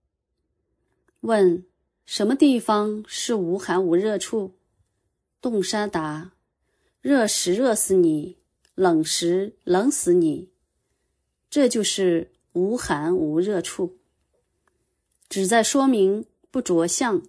问，什么地方是无寒无热处？洞山答，热时热死你，冷时冷死你，这就是无寒无热处，旨在说明不着相。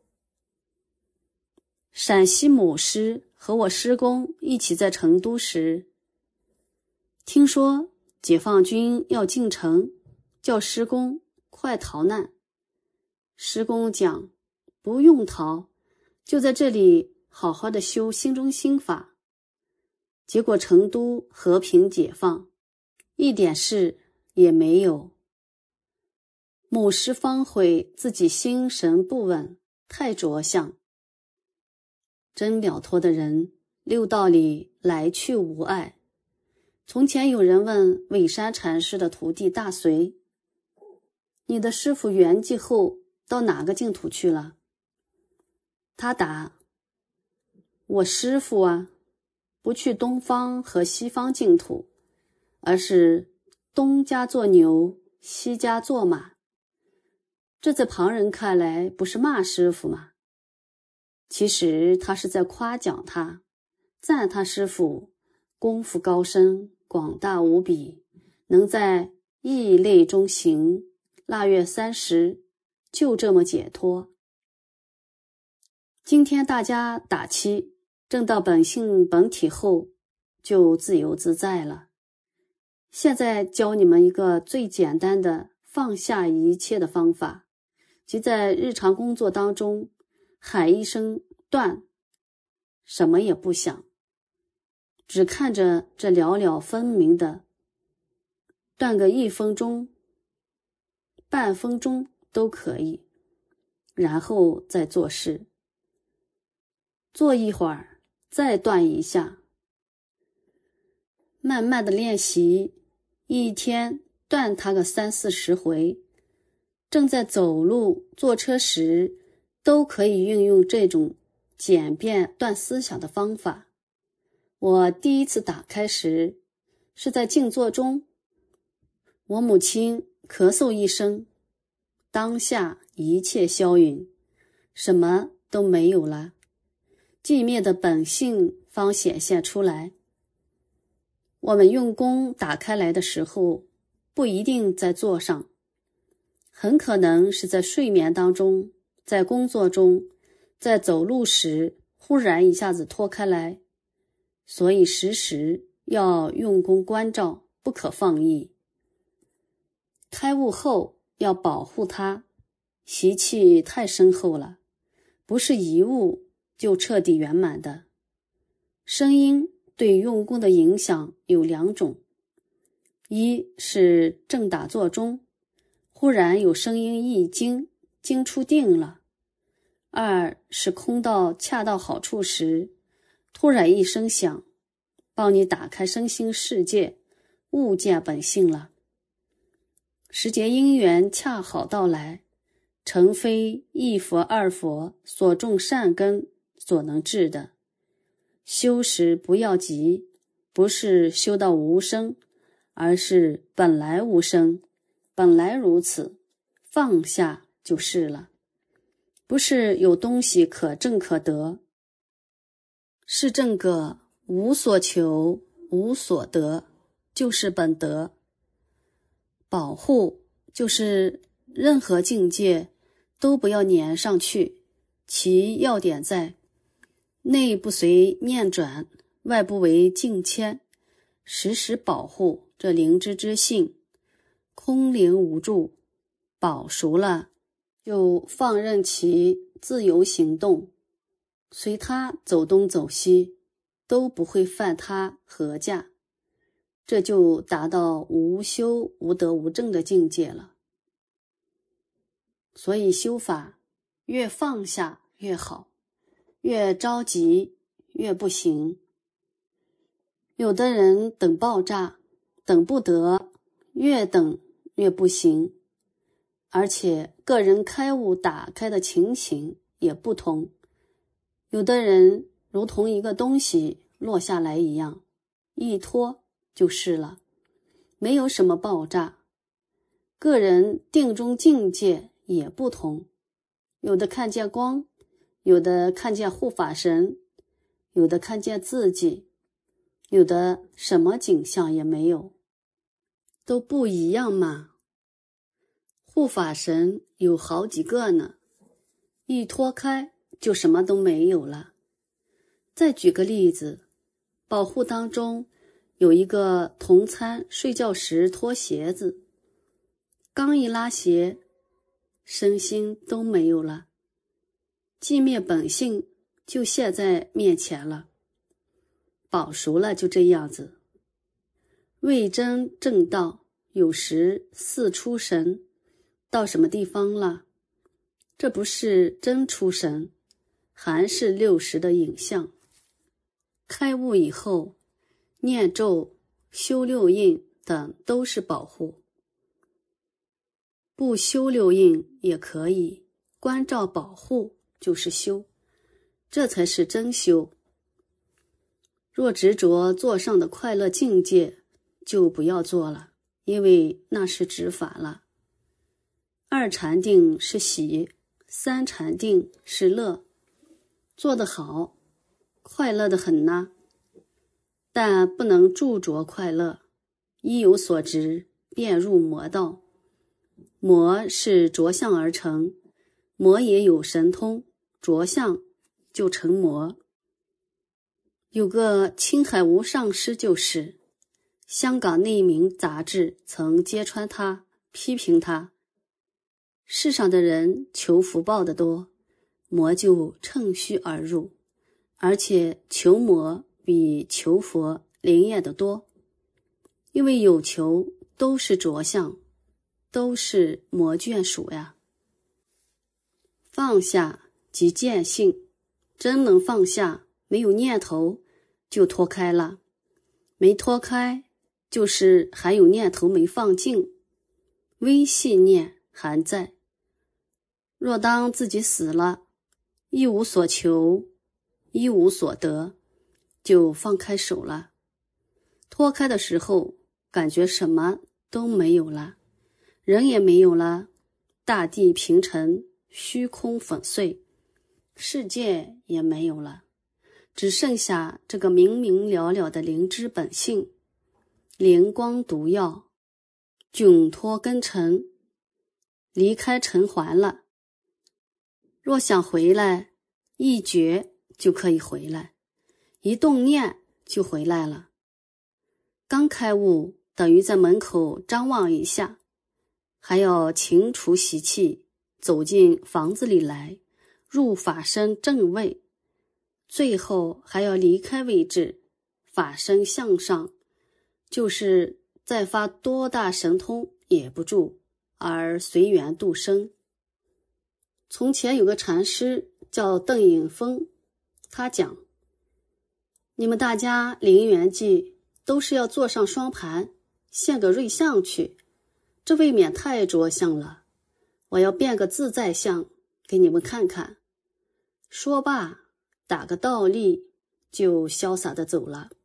陕西某师和我师公一起在成都时，听说解放军要进城，叫师公快逃难。师公讲，不用逃，就在这里好好的修心中心法。结果成都和平解放，一点事也没有。某师方悔自己心神不稳，太着相。真了脱的人，6道里来去无碍。从前有人问尾山禅师的徒弟大随，你的师父圆寂后到哪个净土去了？他答，我师父啊，不去东方和西方净土，而是东家做牛，西家做马。这在旁人看来不是骂师父吗？其实他是在夸奖他，赞他师父功夫高深，广大无比，能在异类中行，腊月30就这么解脱。今天大家打七，证到本性本体后，就自由自在了。现在教你们一个最简单的放下一切的方法，即在日常工作当中喊一声断，什么也不想，只看着这了了分明的断个1分钟、半分钟都可以，然后再做事。做一会儿，再断一下，慢慢的练习，一天断它个30-40回。正在走路、坐车时，都可以运用这种简便断思想的方法。我第一次打开时，是在静坐中， 我母亲咳嗽一声，当下一切消陨，什么都没有了，寂灭的本性方显现出来。我们用功打开来的时候，不一定在坐上，很可能是在睡眠当中，在工作中，在走路时忽然一下子脱开来，所以时时要用功关照，不可放逸。开悟后要保护它，习气太深厚了，不是一悟就彻底圆满的。声音对用功的影响有两种，一是正打坐中，忽然有声音一惊，惊出定了；二是空到恰到好处时，突然一声响，帮你打开身心世界，悟见本性了。时节因缘恰好到来，诚非一佛二佛所种善根所能治的。修时不要急，不是修到无声，而是本来无声，本来如此，放下就是了。不是有东西可证可得，是证个无所求无所得，就是本德。保护就是任何境界都不要粘上去，其要点在内不随念转，外不为境迁，时时保护这灵知之性，空灵无助，保熟了就放任其自由行动，随它走东走西，都不会犯它合架，这就达到无修无得无证的境界了。所以修法越放下越好，越着急越不行。有的人等爆炸，等不得，越等越不行，而且个人开悟打开的情形也不同。有的人如同一个东西落下来一样，一拖就是了，没有什么爆炸。个人定中境界也不同，有的看见光，有的看见护法神，有的看见自己，有的什么景象也没有，都不一样嘛。护法神有好几个呢，一脱开就什么都没有了。再举个例子，保护当中有一个同参睡觉时脱鞋子，刚一拉鞋，身心都没有了，寂灭本性就现在面前了。保熟了就这样子。未真正道，有时似出神，到什么地方了？这不是真出神，还是60的影像。开悟以后，念咒、修六印等都是保护。不修六印也可以，关照保护就是修，这才是真修。若执着座上的快乐境界，就不要做了，因为那是执法了。2禅定是喜，3禅定是乐，做得好，快乐得很呐。但不能著着快乐，一有所执，便入魔道。魔是着相而成，魔也有神通，着相就成魔。有个青海无上师就是香港内明杂志曾揭穿他，批评他，世上的人求福报的多，魔就趁虚而入，而且求魔比求佛灵验的多，因为有求都是着相，都是魔眷属呀。放下即见性，真能放下，没有念头就脱开了，没脱开就是还有念头没放尽，微细念还在。若当自己死了，一无所求，一无所得，就放开手了。脱开的时候，感觉什么都没有了，人也没有了，大地平沉，虚空粉碎，世界也没有了，只剩下这个明明了了的灵知本性，灵光毒药，迥脱根尘，离开尘寰了。若想回来，一觉就可以回来，一动念就回来了。刚开悟等于在门口张望一下，还要清除习气，走进房子里来，入法身正位，最后还要离开位置，法身向上，就是再发多大神通也不住，而随缘度生。从前有个禅师叫邓颖峰，他讲，你们大家临缘际都是要坐上双盘，现个瑞相去，这未免太着相了，我要变个自在相给你们看看。说罢打个倒立，就潇洒地走了。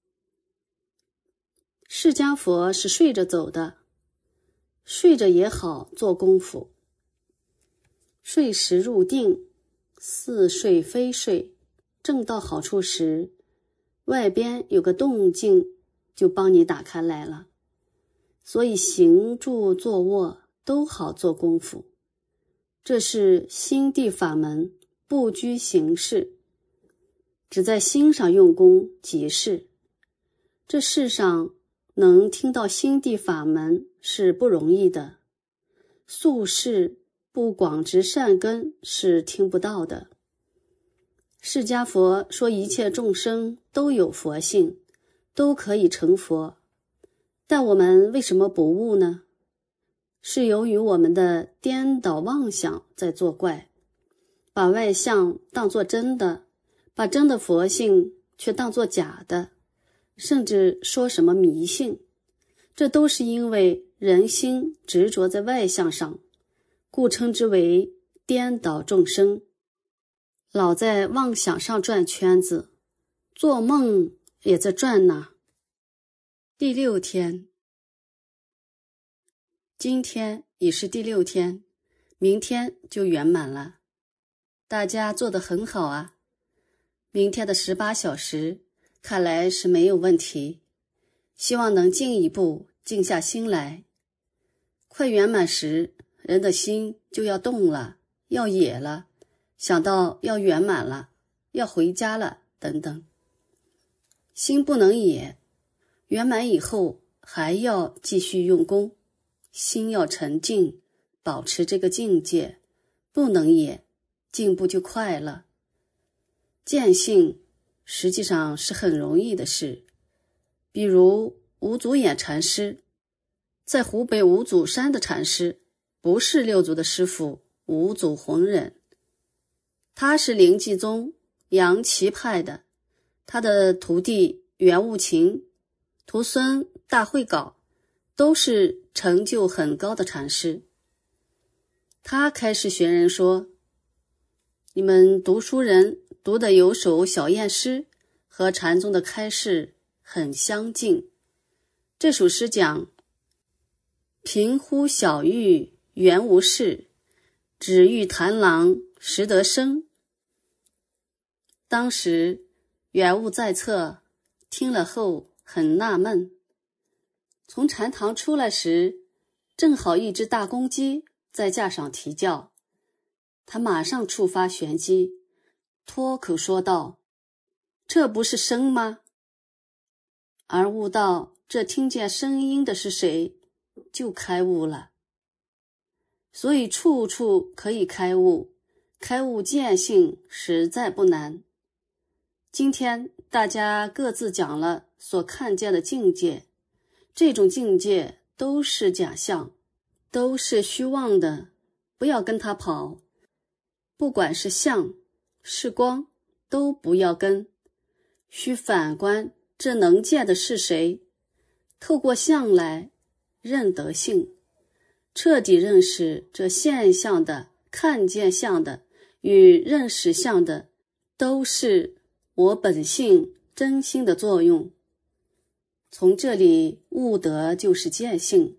释迦佛是睡着走的，睡着也好做功夫。睡时入定，似睡非睡，正到好处时，外边有个动静就帮你打开来了。所以行住坐卧都好做功夫，这是心地法门，不拘形式，只在心上用功即是。这世上能听到心地法门是不容易的，宿世不广植善根是听不到的。释迦佛说一切众生都有佛性，都可以成佛，但我们为什么不悟呢？是由于我们的颠倒妄想在作怪，把外相当作真的，把真的佛性却当作假的，甚至说什么迷信，这都是因为人心执着在外相上，故称之为颠倒众生，老在妄想上转圈子，做梦也在转呢。第6天，今天已是第6天，明天就圆满了。大家做得很好啊，明天的18小时看来是没有问题，希望能进一步静下心来。快圆满时，人的心就要动了，要野了，想到要圆满了，要回家了等等。心不能野，圆满以后还要继续用功，心要沉静，保持这个境界，不能野，进步就快了。见性实际上是很容易的事，比如五祖衍禅师，在湖北五祖山的禅师不是六祖的师父五祖弘忍，他是灵济宗杨岐派的，他的徒弟袁悟勤、徒孙大慧镐都是成就很高的禅师。他开始学人说，你们读书人读的有首小燕诗和禅宗的开示很相近。这首诗讲，平呼小玉原无事，只遇檀郎识得生。当时圆悟在侧，听了后很纳闷。从禅堂出来时，正好一只大公鸡在架上啼叫，他马上触发玄机，脱口说道，这不是生吗？而悟到这听见声音的是谁，就开悟了。所以处处可以开悟，开悟见性实在不难。今天大家各自讲了所看见的境界，这种境界都是假象，都是虚妄的，不要跟它跑。不管是相是光，都不要跟，需反观这能见的是谁，透过相来认得性，彻底认识这现象的、看见相的与认识相的都是我本性真心的作用。从这里悟得就是见性，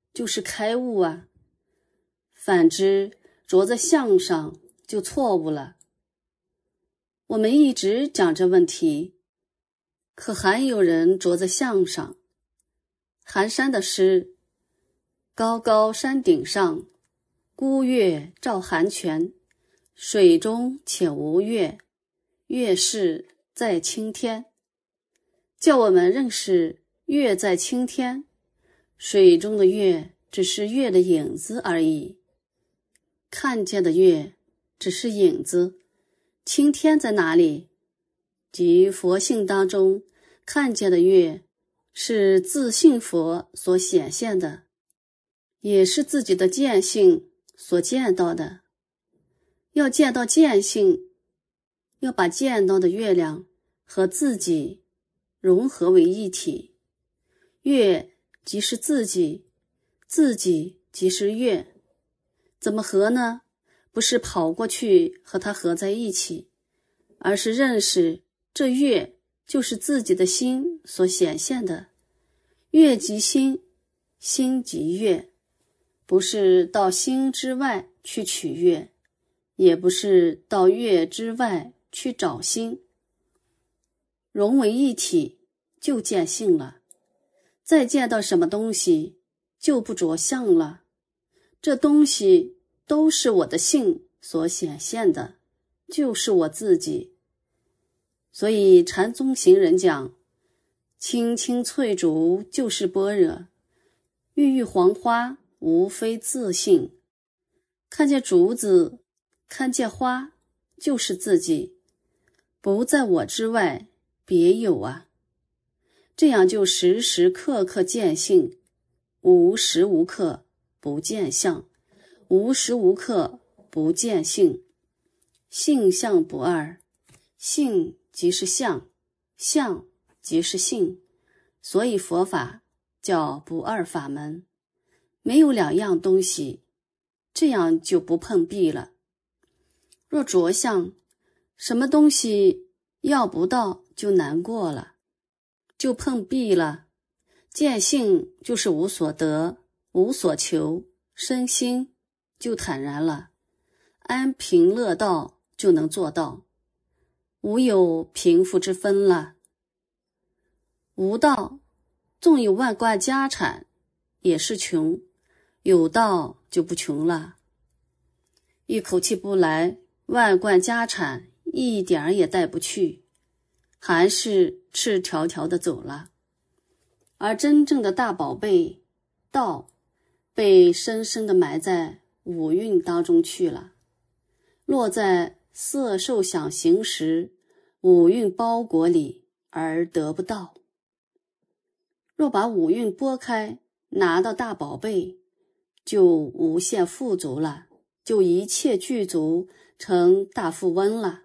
就是开悟啊。反之，着在相上就错误了。我们一直讲这问题，可还有人着在相上。寒山的诗：高高山顶上，孤月照寒泉，水中且无月，月是在青天。叫我们认识月在青天，水中的月只是月的影子而已。看见的月只是影子，青天在哪里？即佛性当中看见的月，是自性佛所显现的，也是自己的见性所见到的。要见到见性，要把见到的月亮和自己融合为一体。月即是自己，自己即是月。怎么合呢？不是跑过去和它合在一起，而是认识这月就是自己的心所显现的。月即心，心即月，不是到心之外去取月，也不是到月之外去找心。融为一体，就见性了。再见到什么东西，就不着相了。这东西都是我的性所显现的，就是我自己。所以禅宗行人讲，青青翠竹就是般若，郁郁黄花无非自性。看见竹子，看见花，就是自己，不在我之外别有啊。这样就时时刻刻见性，无时无刻不见相，无时无刻不见性。性相不二，性即是相，相即是性，所以佛法叫不二法门，没有两样东西，这样就不碰壁了。若着相，什么东西要不到就难过了，就碰壁了。见性就是无所得，无所求，身心就坦然了，安贫乐道就能做到，无有贫富之分了。无道，纵有万贯家产也是穷，有道就不穷了。一口气不来，万贯家产一点儿也带不去，还是赤条条的走了。而真正的大宝贝道，被深深地埋在五蕴当中去了，落在色受想行识五蕴包裹里而得不到。若把五蕴拨开，拿到大宝贝，就无限富足了，就一切具足，成大富翁了。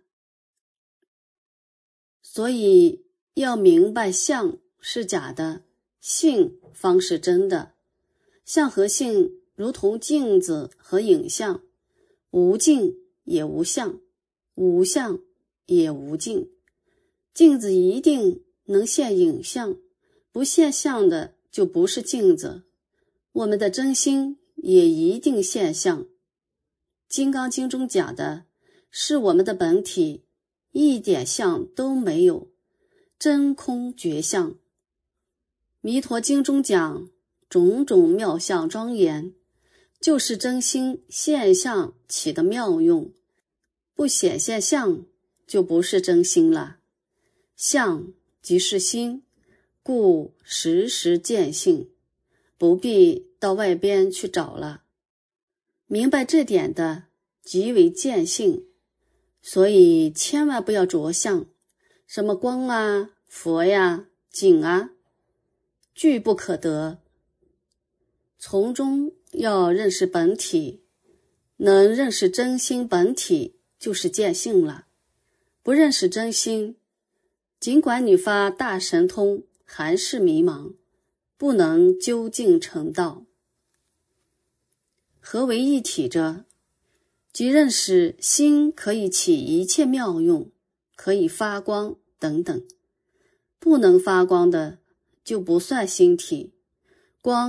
所以要明白相是假的，性方是真的。相和性如同镜子和影像，无镜也无相，无相也无镜。镜子一定能现影像，不现相的就不是镜子。我们的真心也一定现相。金刚经中讲的是我们的本体，一点相都没有，真空绝相。弥陀经中讲种种妙相庄严，就是真心现相起的妙用，不显现相就不是真心了。相即是心，故时时见性，不必到外边去找了。明白这点的即为见性，所以千万不要着相，什么光啊、佛呀、景啊，俱不可得。从中要认识本体，能认识真心本体就是见性了。不认识真心，尽管你发大神通，还是迷茫，不能究竟成道。合为一体者，即认识心可以起一切妙用，可以发光等等。不能发光的就不算心体，光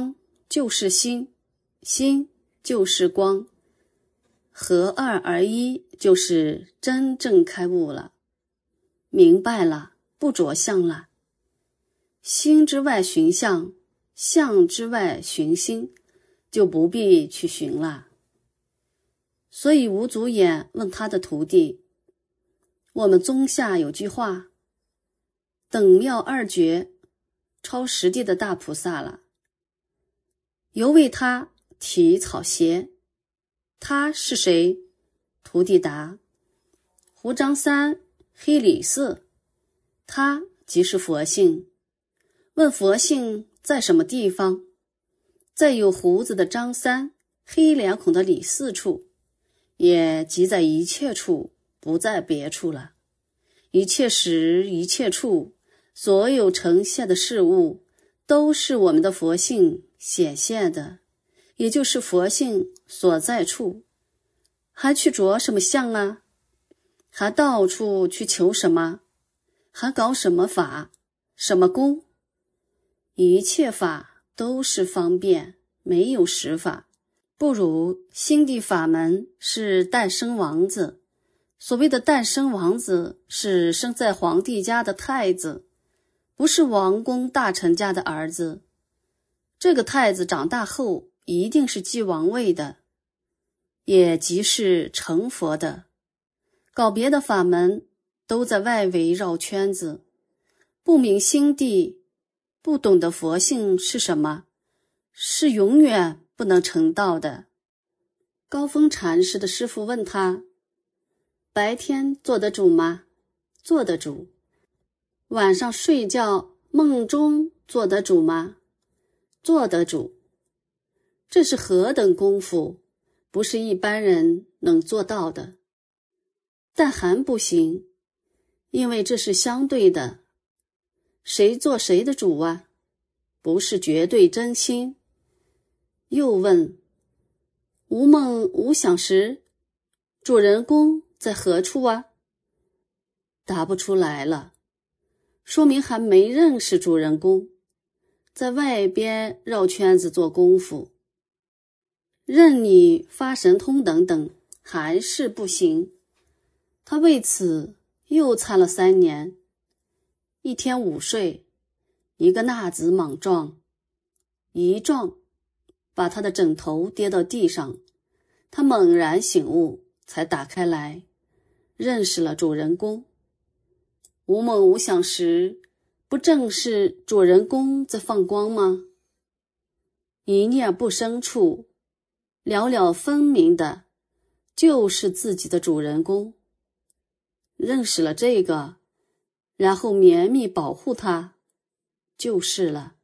就是心，心就是光，合二而一，就是真正开悟了，明白了，不着相了。心之外寻相，相之外寻心，就不必去寻了。所以吴祖衍问他的徒弟，我们宗下有句话，等妙二绝，超实地的大菩萨了，犹为他提草鞋。他是谁？徒弟答，胡张三黑李四，他即是佛性。问佛性在什么地方？在有胡子的张三，黑脸孔的李四处，也即在一切处，不在别处了。一切时一切处，所有呈现的事物，都是我们的佛性显现的，也就是佛性所在处。还去着什么相啊？还到处去求什么？还搞什么法？什么功？一切法都是方便，没有实法。不如心地法门是诞生王子，所谓的诞生王子是生在皇帝家的太子，不是王公大臣家的儿子。这个太子长大后一定是继王位的，也即是成佛的。搞别的法门都在外围绕圈子，不明心地，不懂得佛性是什么，是永远不能成道的。高峰禅师的师父问他，白天做得主吗？做得主。晚上睡觉梦中做得主吗？做得主。这是何等功夫，不是一般人能做到的。但还不行，因为这是相对的，谁做谁的主啊？不是绝对真心。又问，无梦无想时，主人公在何处啊？答不出来了，说明还没认识主人公，在外边绕圈子做功夫，任你发神通等等，还是不行。他为此又参了3年。一天午睡，一个纳子莽撞，一撞把他的枕头跌到地上，他猛然醒悟，才打开来，认识了主人公。无梦无想时，不正是主人公在放光吗？一念不生处，了了分明的，就是自己的主人公。认识了这个，然后绵密保护它，就是了。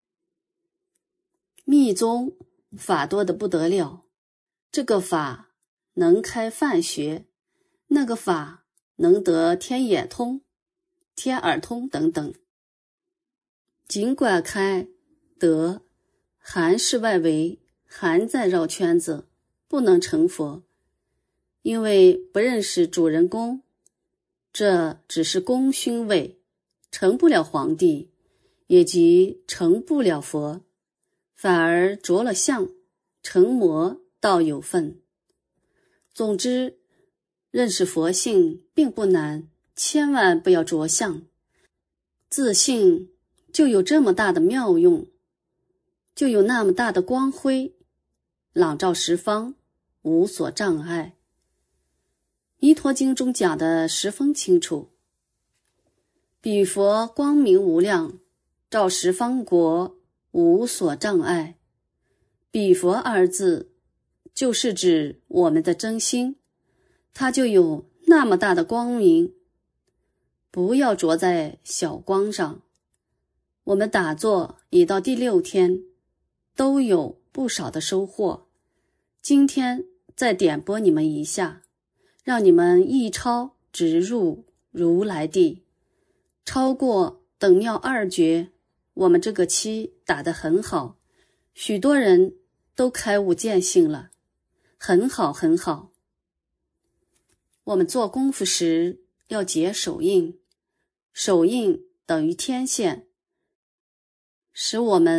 密宗法多得不得了，这个法能开梵学，那个法能得天眼通、天耳通等等。尽管开得，还是外围，还在绕圈子，不能成佛，因为不认识主人公。这只是功勋位，成不了皇帝，也即成不了佛，反而着了相，成魔倒有份。总之，认识佛性并不难，千万不要着相。自信就有这么大的妙用，就有那么大的光辉，朗照十方，无所障碍。弥陀经中讲的十分清楚，彼佛光明无量，照十方国，无所障碍。彼佛二字就是指我们的真心，它就有那么大的光明。不要着在小光上。我们打坐已到第6天，都有不少的收获。今天再点拨你们一下，让你们一超直入如来地，超过等妙二绝。我们这个期打得很好，许多人都开悟见性了，很好很好。我们做功夫时要结手印，手印等于天线，使我们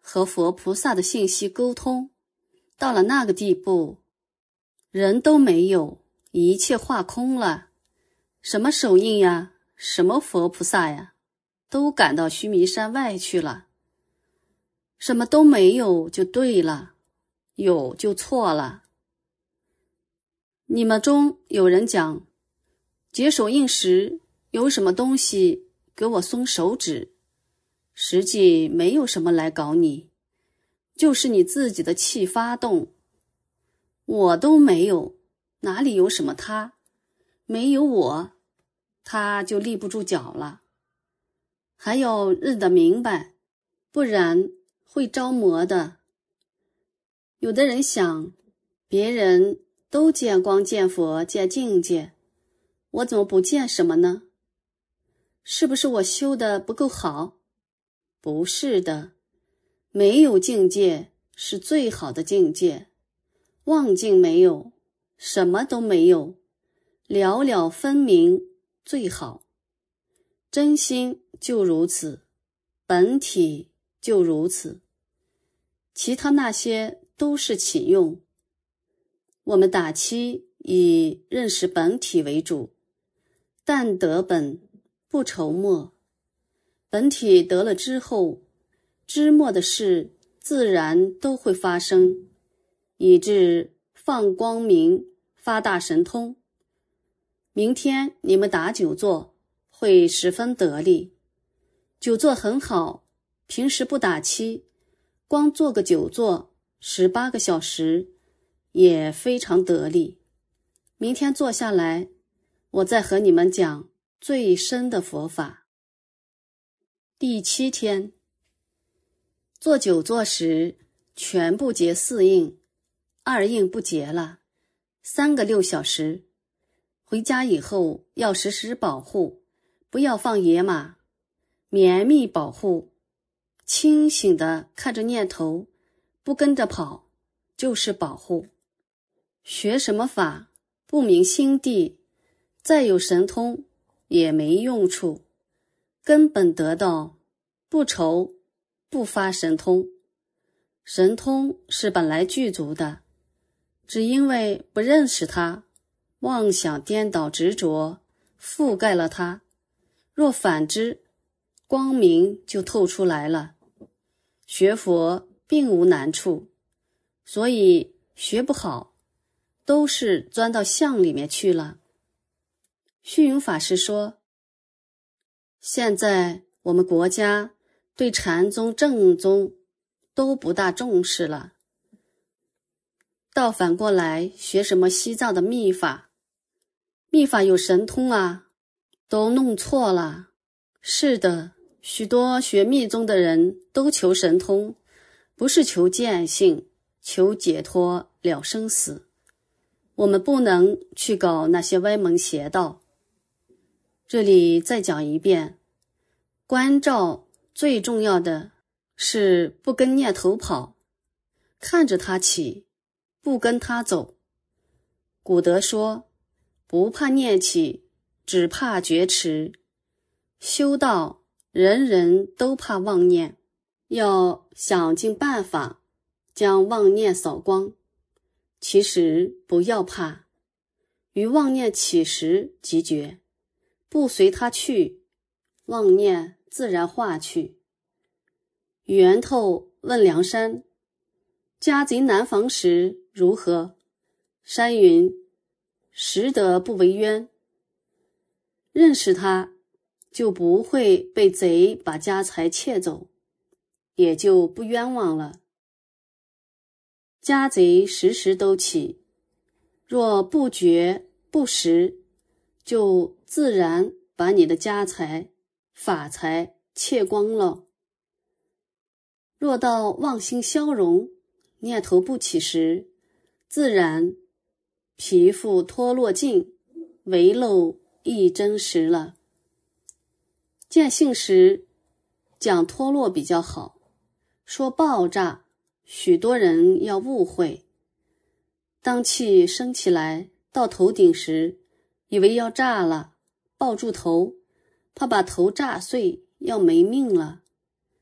和佛菩萨的信息沟通，到了那个地步，人都没有，一切化空了，什么手印呀，什么佛菩萨呀，都赶到须弥山外去了。什么都没有就对了，有就错了。你们中有人讲，解手印时有什么东西给我松手指，实际没有什么来搞你，就是你自己的气发动。我都没有，哪里有什么他？没有我，他就立不住脚了。还要认得明白，不然会着魔的。有的人想，别人都见光见佛见境界，我怎么不见什么呢？是不是我修的不够好？不是的，没有境界是最好的境界。妄境没有，什么都没有，了了分明最好。真心就如此，本体就如此，其他那些都是起用。我们打七以认识本体为主，但得本不愁末。本体得了之后，知末的事自然都会发生，以致放光明，发大神通。明天你们打久坐会十分得力。久坐很好，平时不打七，光做个久坐18个小时也非常得力。明天坐下来，我再和你们讲最深的佛法。第7天，做久坐时全部结4印，2印不结了，3个6小时。回家以后要时时保护，不要放野马，绵密保护，清醒地看着念头，不跟着跑，就是保护。学什么法，不明心地，再有神通也没用处。根本得到，不愁，不发神通。神通是本来具足的，只因为不认识它，妄想颠倒执着，覆盖了它。若反之，光明就透出来了。学佛并无难处，所以学不好，都是钻到相里面去了。虚云法师说，现在我们国家对禅宗正宗都不大重视了，倒反过来学什么西藏的密法，密法有神通啊，都弄错了。是的，许多学密宗的人都求神通，不是求见性，求解脱了生死。我们不能去搞那些歪门邪道。这里再讲一遍，关照最重要的是不跟念头跑，看着它起，不跟它走。古德说，不怕念起，只怕觉迟。修道人人都怕妄念，要想尽办法将妄念扫光。其实不要怕，于妄念起时即觉，不随它去，妄念自然化去。源头问梁山，家贼难防时如何？山云，识得不为冤。认识他，就不会被贼把家财窃走，也就不冤枉了。家贼时时都起，若不觉不识，就自然把你的家财、法财窃光了。若到妄心消融，念头不起时，自然皮肤脱落尽，唯漏亦真实了。见性时讲脱落比较好，说爆炸，许多人要误会。当气升起来到头顶时，以为要炸了，抱住头，怕把头炸碎，要没命了。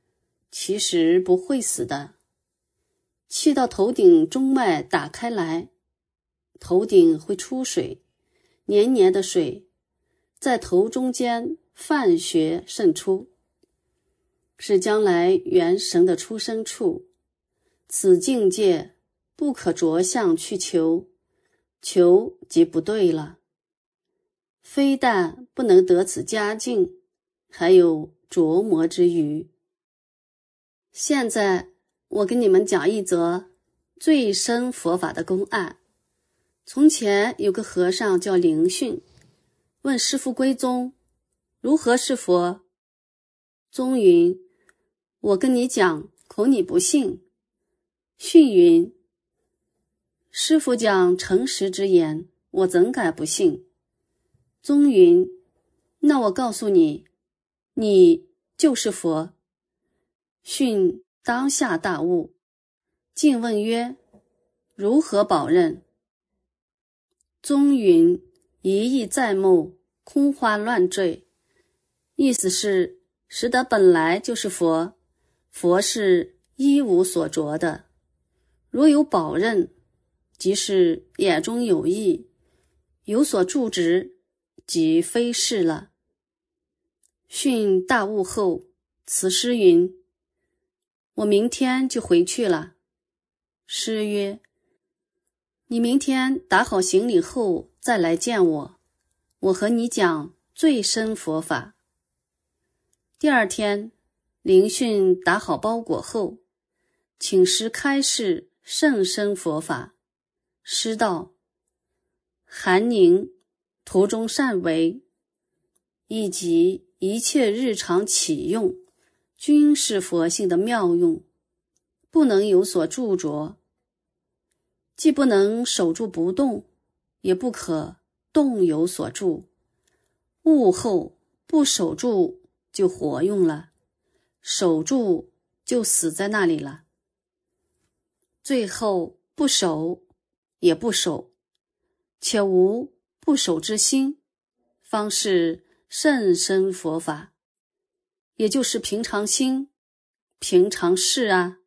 其实不会死的。气到头顶中脉打开来，头顶会出水，黏黏的水在头中间泛血渗出，是将来元神的出生处。此境界不可着相去求，求即不对了。非但不能得此佳境，还有琢磨之余。现在我给你们讲一则最深佛法的公案。从前有个和尚叫灵训，问师父归宗如何是佛。宗云：我跟你讲，恐你不信。训云：师父讲诚实之言，我怎敢不信。宗云：那我告诉你，你就是佛。训当下大悟，竟问曰：如何保认？宗云：一意在目，空花乱坠。意思是识得本来就是佛，佛是一无所着的。若有保认，即是眼中有意，有所住执，即非是了。训大悟后，辞师云：我明天就回去了。师曰：你明天打好行李后再来见我，我和你讲最深佛法。第二天，灵训打好包裹后，请师开示甚深佛法。师道：寒凝途中善为，以及一切日常起用，均是佛性的妙用，不能有所著着，既不能守住不动，也不可动有所住。悟后不守住就活用了，守住就死在那里了。最后不守也不守，且无不守之心，方是甚深佛法，也就是平常心、平常事啊。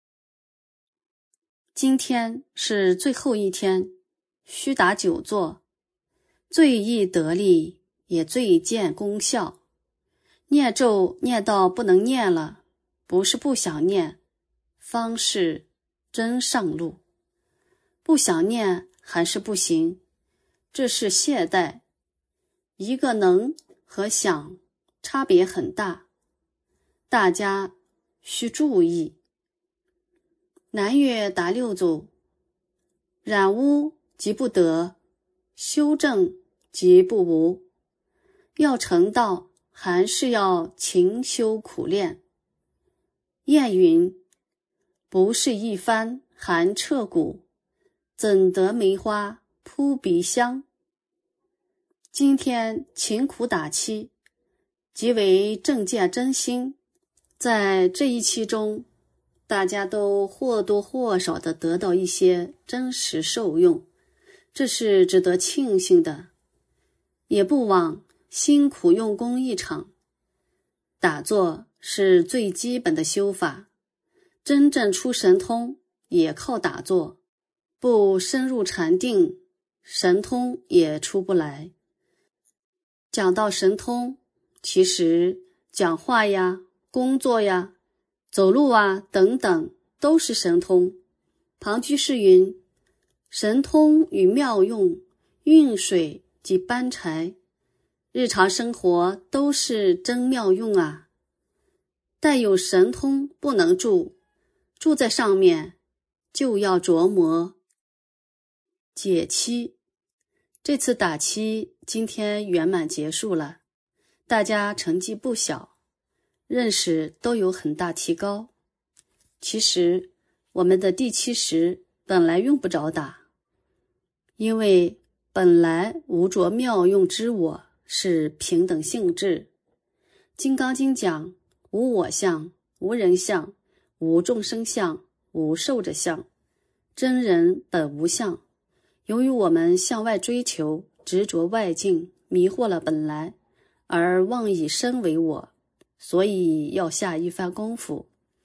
今天是最后一天，须打久坐，最易得力，也最见功效。念咒念到不能念了，不是不想念，方是真上路。不想念还是不行，这是懈怠。一个能和想差别很大，大家需注意。南岳达六祖：染污即不得，修正即不无。要成道，还是要勤修苦练。谚云：不是一番寒彻骨，怎得梅花扑鼻香。今天勤苦打七，即为正见真心。在这一期中，大家都或多或少地得到一些真实受用，这是值得庆幸的。也不枉辛苦用功一场。打坐是最基本的修法，真正出神通也靠打坐，不深入禅定，神通也出不来。讲到神通，其实讲话呀、工作呀、走路啊等等都是神通。庞居士云：神通与妙用，运水及搬柴，日常生活都是真妙用啊。但有神通不能住，住在上面就要琢磨。解七，这次打七今天圆满结束了，大家成绩不小，认识都有很大提高。其实我们的第70本来用不着打，因为本来无着妙用之我是平等性质。金刚经讲无我相、无人相、无众生相、无寿者相，真人本无相。由于我们向外追求，执着外境，迷惑了本来，而妄以身为我，所以要下一番功夫。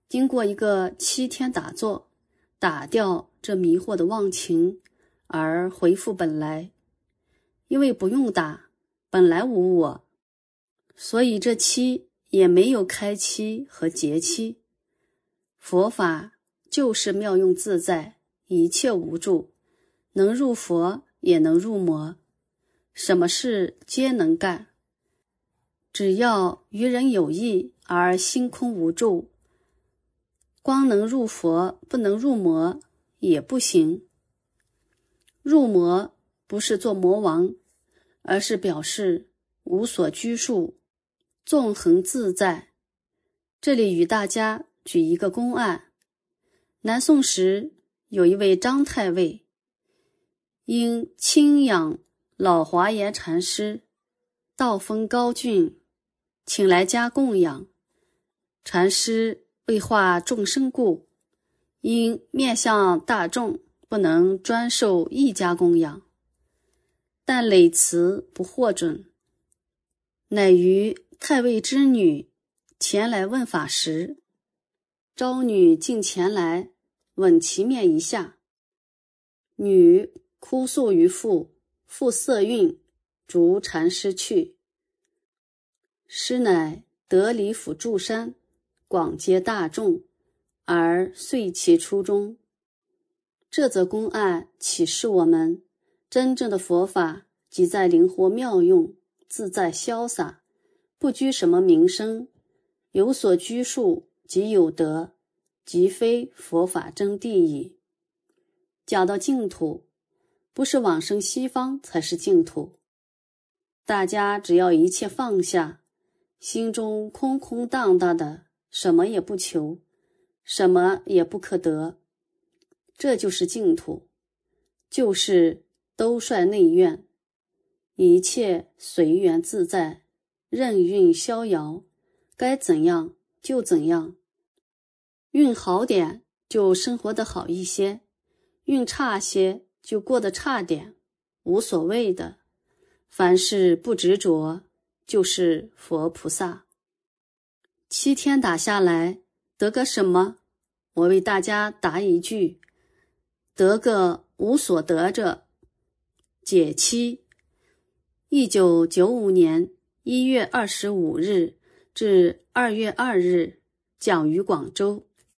经过一个7天打坐，打掉这迷惑的妄情，而回复本来。因为不用打，本来无我，所以这期也没有开期和结期。佛法就是妙用自在，一切无住，能入佛也能入魔，什么事皆能干。只要于人有益而心空无住，光能入佛不能入魔也不行。入魔不是做魔王，而是表示无所拘束，纵横自在。这里与大家举一个公案。南宋时有一位张太尉，因亲仰老华严禅师，道风高峻，请来家供养。禅师为化众生故，因面向大众，不能专受一家供养，但累辞不获准，乃于太尉之女前来问法时，昭女进前来吻其面一下，女哭诉于父，父色蕴，逐禅师去。师乃得离府住山，广接大众，而遂其初衷。这则公案启示我们，真正的佛法即在灵活妙用，自在潇洒，不拘什么名声，有所拘束即有得，即非佛法真谛矣。讲到净土，不是往生西方才是净土。大家只要一切放下，心中空空荡荡的，什么也不求，什么也不可得，这就是净土，就是兜率内院，一切随缘自在，任运逍遥，该怎样就怎样。运好点就生活得好一些，运差些就过得差点，无所谓的。凡事不执着，就是佛菩萨。7天打下来，得个什么？我为大家答一句，得个无所得者。解期：1995年1月25日至2月2日，讲于广州。